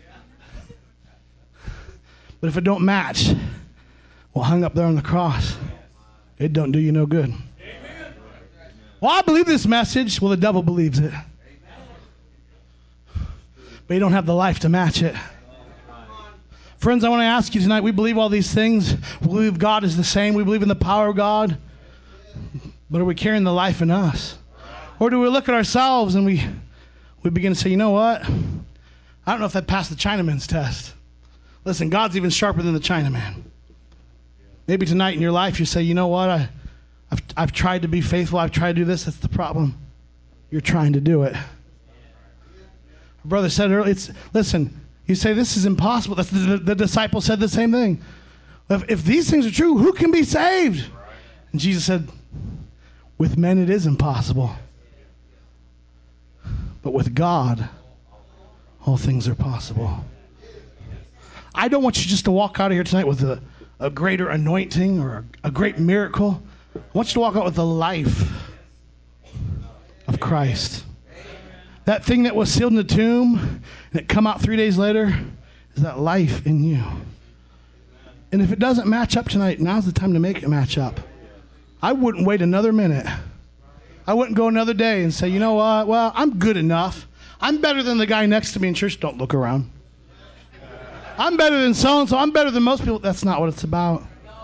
But if it don't match what hung up there on the cross, it don't do you no good. Well, I believe this message. Well, the devil believes it. But you don't have the life to match it. Friends, I want to ask you tonight, we believe all these things. We believe God is the same. We believe in the power of God. But are we carrying the life in us? Or do we look at ourselves and we begin to say, you know what? I don't know if that passed the Chinaman's test. Listen, God's even sharper than the Chinaman. Maybe tonight in your life you say, you know what? I've tried to be faithful. I've tried to do this. That's the problem. You're trying to do it. Our brother said earlier, listen, you say this is impossible. The disciple said the same thing. If these things are true, who can be saved? And Jesus said, with men it is impossible. But with God, all things are possible. I don't want you just to walk out of here tonight with a greater anointing or a great miracle. I want you to walk out with the life of Christ. That thing that was sealed in the tomb and it come out 3 days later is that life in you. And if it doesn't match up tonight, now's the time to make it match up. I wouldn't wait another minute. I wouldn't go another day and say, you know what? Well, I'm good enough. I'm better than the guy next to me in church. Don't look around. I'm better than so-and-so. I'm better than most people. That's not what it's about.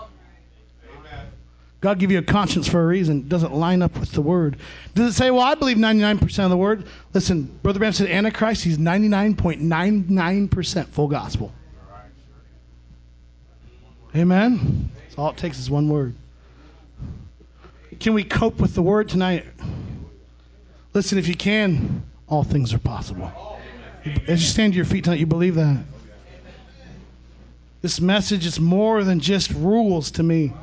God gave you a conscience for a reason. It doesn't line up with the Word. Does it say, well, I believe 99% of the Word? Listen, Brother Branham said Antichrist, he's 99.99% full gospel. Amen? That's all it takes is one word. Can we cope with the Word tonight? Listen, if you can, all things are possible. As you stand to your feet tonight, you believe that? This message is more than just rules to me.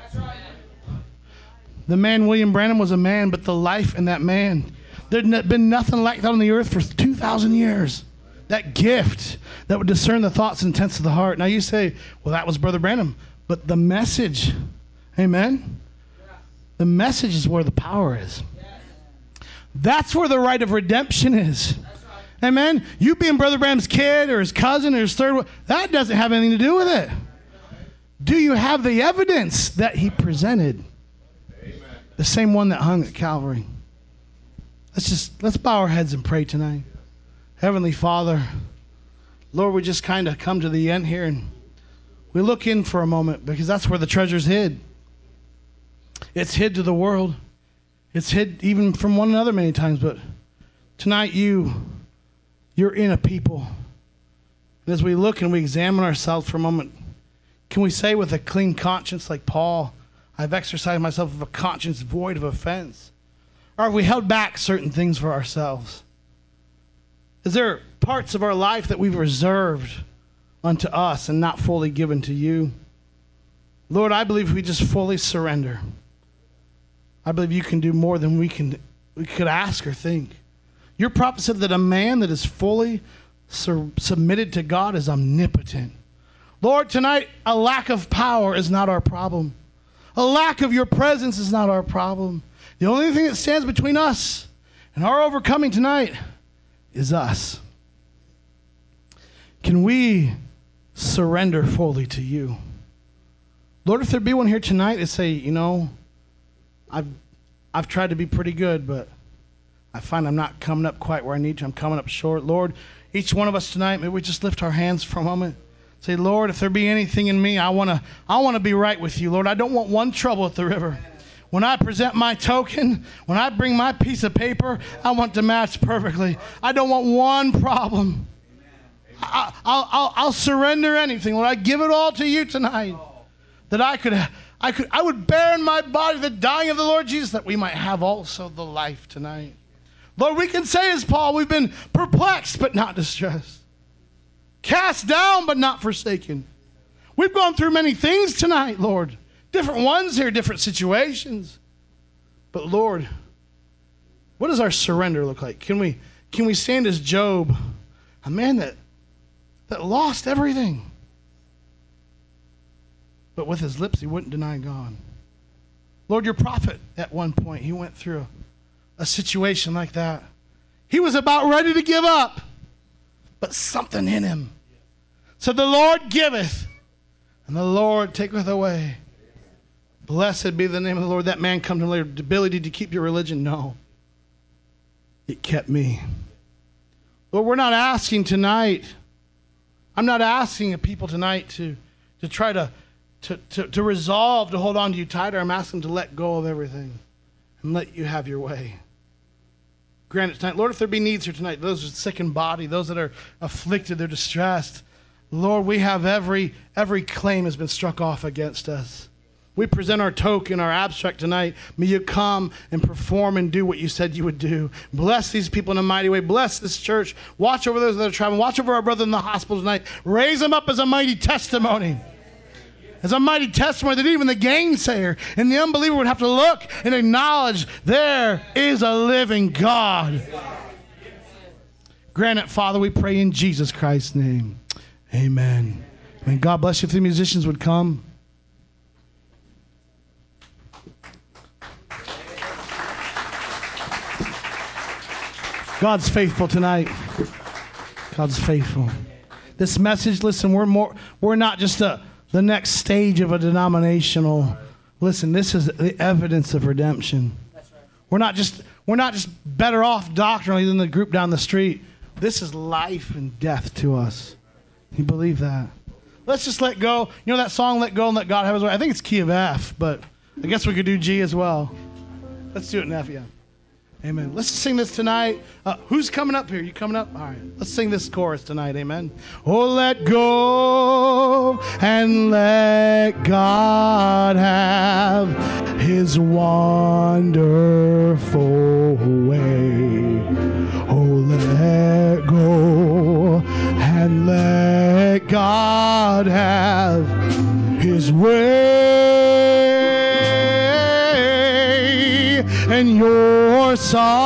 The man William Branham was a man, but the life in that man, there'd been nothing like that on the earth for 2,000 years. That gift that would discern the thoughts and intents of the heart. Now you say, well, that was Brother Branham. But the message, amen? The message is where the power is. That's where the right of redemption is. Amen? You being Brother Branham's kid or his cousin or his third, that doesn't have anything to do with it. Do you have the evidence that he presented? Amen. The same one that hung at Calvary. Let's bow our heads and pray tonight. Heavenly Father, Lord, we just kind of come to the end here and we look in for a moment because that's where the treasure's hid. It's hid to the world. It's hid even from one another many times, but tonight you're in a people. And as we look and we examine ourselves for a moment, can we say with a clean conscience like Paul, I've exercised myself with a conscience void of offense? Or have we held back certain things for ourselves? Is there parts of our life that we've reserved unto us and not fully given to you? Lord, I believe we just fully surrender. I believe you can do more than we could ask or think. Your prophet said that a man that is fully submitted to God is omnipotent. Lord, tonight, a lack of power is not our problem. A lack of your presence is not our problem. The only thing that stands between us and our overcoming tonight is us. Can we surrender fully to you? Lord, if there be one here tonight that say, you know, I've tried to be pretty good, but I find I'm not coming up quite where I need to. I'm coming up short. Lord, each one of us tonight, maybe we just lift our hands for a moment. Say, Lord, if there be anything in me, I want to be right with you. Lord, I don't want one trouble at the river. When I present my token, when I bring my piece of paper, I want to match perfectly. I don't want one problem. I'll surrender anything. Lord, I give it all to you tonight. That I would bear in my body the dying of the Lord Jesus, that we might have also the life tonight. Lord, we can say as Paul, we've been perplexed but not distressed. Cast down but not forsaken. We've gone through many things tonight, Lord. Different ones here, different situations. But Lord, what does our surrender look like? Can we stand as Job, a man that lost everything? But with his lips, he wouldn't deny God. Lord, your prophet, at one point, he went through a situation like that. He was about ready to give up, but something in him said, the Lord giveth, and the Lord taketh away. Blessed be the name of the Lord. That man come to later. The ability to keep your religion? No. It kept me. Lord, we're not asking tonight. I'm not asking of people tonight to try to resolve to hold on to you tighter. I'm asking them to let go of everything and let you have your way. Grant it tonight. Lord, if there be needs here tonight, those who are sick in body, those that are afflicted, they're distressed. Lord, we have every claim has been struck off against us. We present our token, our abstract tonight. May you come and perform and do what you said you would do. Bless these people in a mighty way. Bless this church. Watch over those that are traveling. Watch over our brother in the hospital tonight. Raise them up as a mighty testimony. As a mighty testimony that even the gainsayer and the unbeliever would have to look and acknowledge there is a living God. Grant it, Father, we pray in Jesus Christ's name. Amen. And God bless you if the musicians would come. God's faithful tonight. God's faithful. This message, listen, we're not just the next stage of a denominational. Listen, this is the evidence of redemption. That's right. We're not just better off doctrinally than the group down the street. This is life and death to us. You believe that? Let's just let go. You know that song, Let Go and Let God Have His Way? I think it's key of F, but I guess we could do G as well. Let's do it in F, yeah. Amen. Let's sing this tonight. Who's coming up here? You coming up? All right. Let's sing this chorus tonight. Amen. Oh, let go and let God have His wonderful way. Oh, let go and let God have His way. And your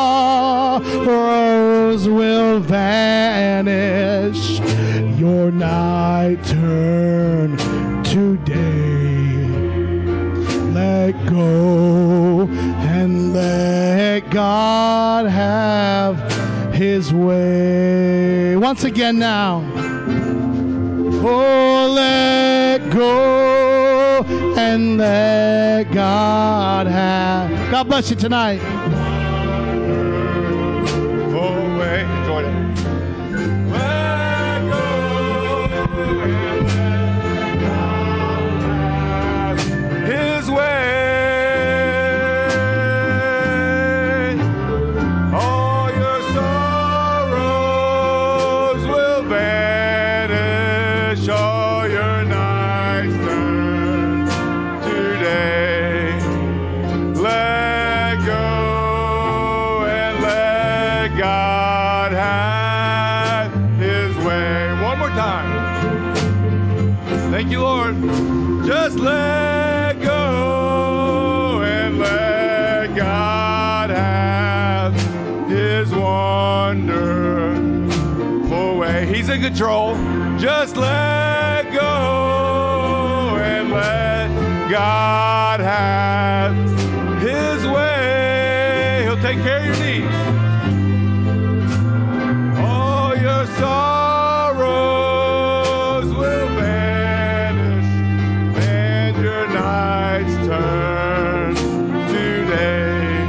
sorrows will vanish, your night turn to day. Let go and let God have His way. Once again now. Oh, let go and let God have. God bless you tonight. Oh, wait, enjoy it. Let go and let God have His way. All your sorrows will vanish, all your nights turn to day. Let go and let God have His way. One more time. Thank you, Lord. Just let go and let God have His wonderful way. He's in control. Just let go and let God have His way. He'll take care of your needs. All your sorrows will vanish, and your nights turn to day.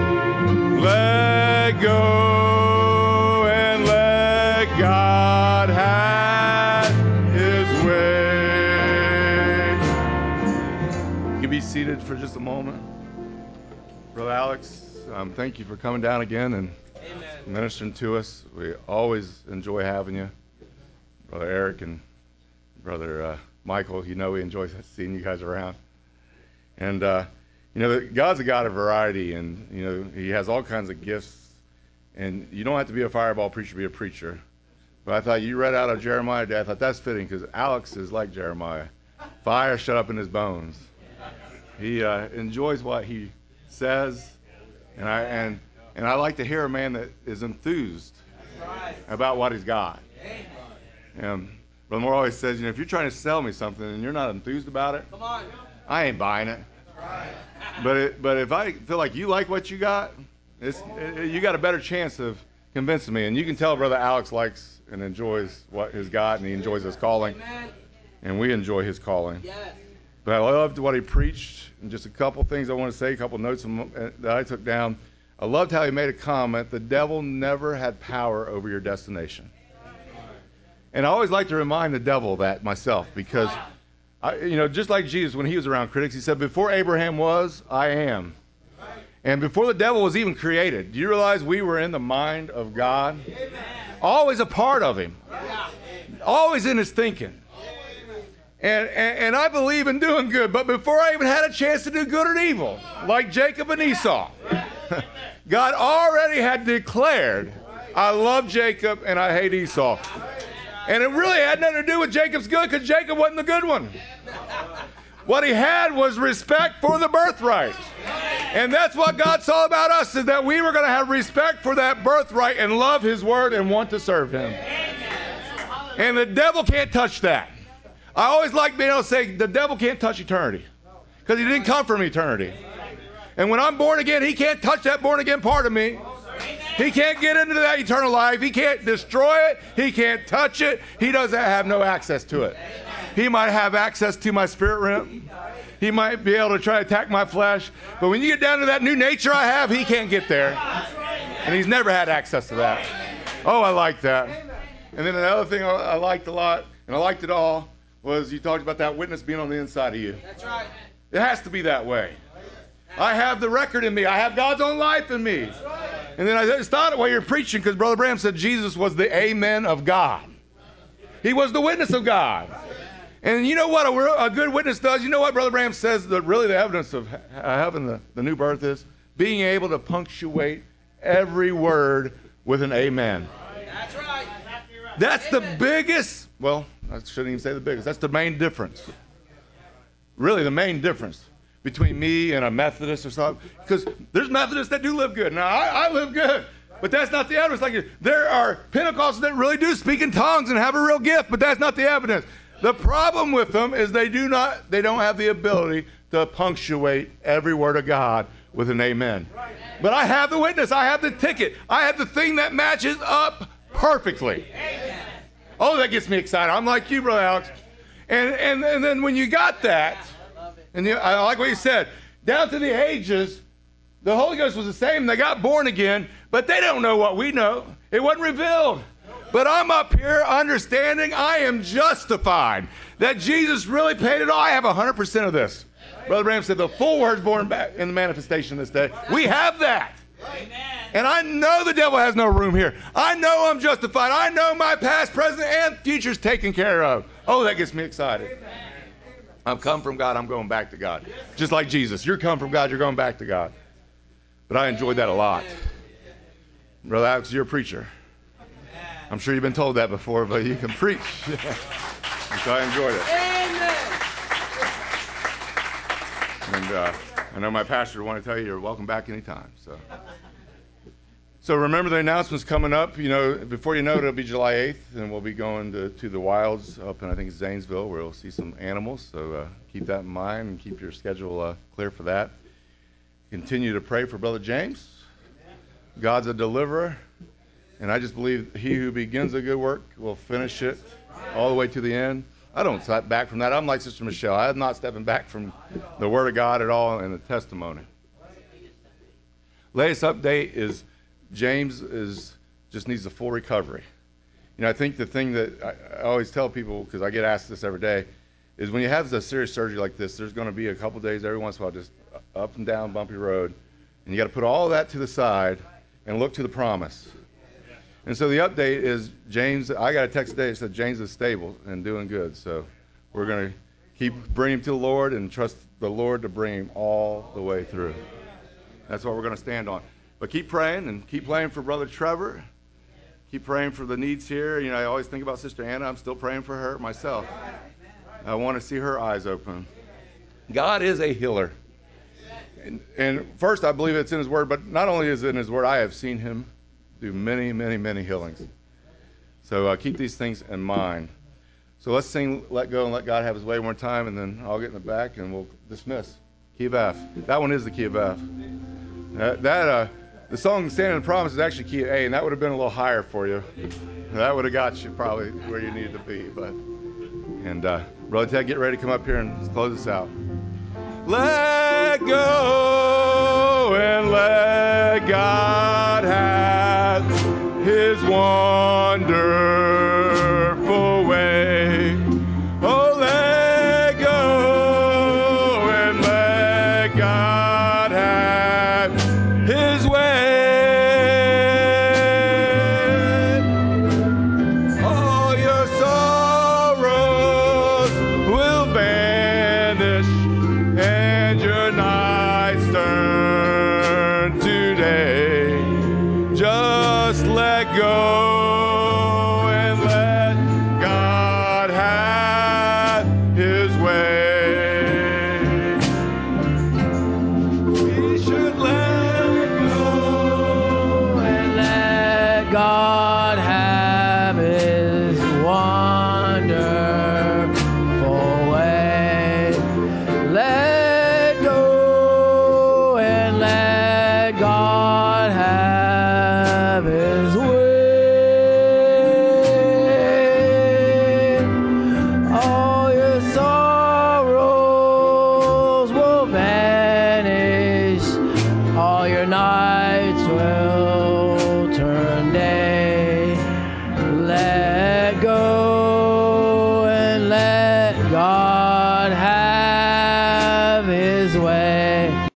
Let go and let God have His way. You can be seated for just a moment. Brother Alex, thank you for coming down again and ministering to us. We always enjoy having you. Brother Eric and Brother Michael, we enjoy seeing you guys around. And, God's a God of variety, and, He has all kinds of gifts And you don't have to be a fireball preacher to be a preacher. But I thought you read out of Jeremiah today. I thought that's fitting because Alex is like Jeremiah. Fire shut up in his bones. He enjoys what he says, and I like to hear a man that is enthused about what he's got. Brother Moore always says, if you're trying to sell me something and you're not enthused about it, I ain't buying it. But if I feel like you like what you got, you got a better chance of convincing me. And you can tell Brother Alex likes and enjoys what he's got, and he enjoys his calling, and we enjoy his calling. But I loved what he preached, and just a couple things I want to say, a couple notes that I took down. I loved how he made a comment, the devil never had power over your destination. And I always like to remind the devil that myself, because, just like Jesus, when he was around critics, he said, before Abraham was, I am. And before the devil was even created, do you realize we were in the mind of God? Always a part of him. Always in his thinking. And I believe in doing good, but before I even had a chance to do good or evil, like Jacob and Esau, God already had declared, I love Jacob and I hate Esau. And it really had nothing to do with Jacob's good, because Jacob wasn't the good one. What he had was respect for the birthright. And that's what God saw about us, is that we were going to have respect for that birthright and love his word and want to serve him. And the devil can't touch that. I always like being able to say the devil can't touch eternity, because he didn't come from eternity. And when I'm born again, he can't touch that born again part of me. He can't get into that eternal life. He can't destroy it. He can't touch it. He doesn't have no access to it. He might have access to my spirit realm. He might be able to try to attack my flesh. But when you get down to that new nature I have, he can't get there. And he's never had access to that. Oh, I like that. And then another thing I liked a lot, and I liked it all, was you talked about that witness being on the inside of you. That's right. It has to be that way. I have the record in me. I have God's own life in me. And then I just thought while you're preaching, because Brother Branham said Jesus was the amen of God. He was the witness of God. And you know what a good witness does? You know what Brother Branham says that really the evidence of having the new birth is? Being able to punctuate every word with an amen. That's right. That's the biggest, well, I shouldn't even say the biggest. That's the main difference. Really the main difference between me and a Methodist or something. Because there's Methodists that do live good. Now, I live good. But that's not the evidence. Like, there are Pentecostals that really do speak in tongues and have a real gift, but that's not the evidence. The problem with them is they don't have the ability to punctuate every word of God with an amen. But I have the witness. I have the ticket. I have the thing that matches up perfectly. Oh, that gets me excited. I'm like you, Brother Alex. And then when you got that, and I like what you said, down to the ages, the Holy Ghost was the same. They got born again, but they don't know what we know. It wasn't revealed. But I'm up here understanding I am justified, that Jesus really paid it all. I have 100% of this. Brother Branham said the full word's born back in the manifestation this day. We have that. And I know the devil has no room here. I know I'm justified. I know my past, present, and future's taken care of. Oh, that gets me excited. I've come from God. I'm going back to God. Just like Jesus. You're come from God. You're going back to God. But I enjoyed that a lot. Brother Alex, you're a preacher. I'm sure you've been told that before, but you can preach. So I enjoyed it. And I know my pastor will want to tell you you're welcome back anytime. So remember the announcements coming up. You know, before you know it, it'll be July 8th, and we'll be going to the wilds up in, I think it's Zanesville, where we'll see some animals. So keep that in mind and keep your schedule clear for that. Continue to pray for Brother James. God's a deliverer. And I just believe he who begins a good work will finish it all the way to the end. I don't step back from that. I'm like Sister Michelle. I'm not stepping back from the Word of God at all and the testimony. Latest update is James just needs a full recovery. You know, I think the thing that I always tell people, because I get asked this every day, is when you have a serious surgery like this, there's going to be a couple days every once in a while just up and down bumpy road. And you got to put all that to the side and look to the promise. And so the update is James, I got a text today that said James is stable and doing good. So we're going to keep bringing him to the Lord and trust the Lord to bring him all the way through. That's what we're going to stand on. But keep praying and keep praying for Brother Trevor. Keep praying for the needs here. You know, I always think about Sister Anna. I'm still praying for her myself. I want to see her eyes open. God is a healer. And first, I believe it's in His Word, but not only is it in His Word, I have seen Him do many, many, many healings. So keep these things in mind. So let's sing Let Go and Let God Have His Way one time, and then I'll get in the back and we'll dismiss. Key of F. That one is the key of F. The song Standing in the Promise is actually key of A, and that would have been a little higher for you. That would have got you probably where you needed to be. And Brother Ted, get ready to come up here and close us out. Let go and let God have His wonderful way. Oh, let go and let God have His way. All your sorrows will vanish and your nights turn today. Just let go and let God have His way. We should let go And let God have His wonderful way. Let go and let God have His way. All your sorrows will vanish. All your nights will turn day. Let go and let God have His way.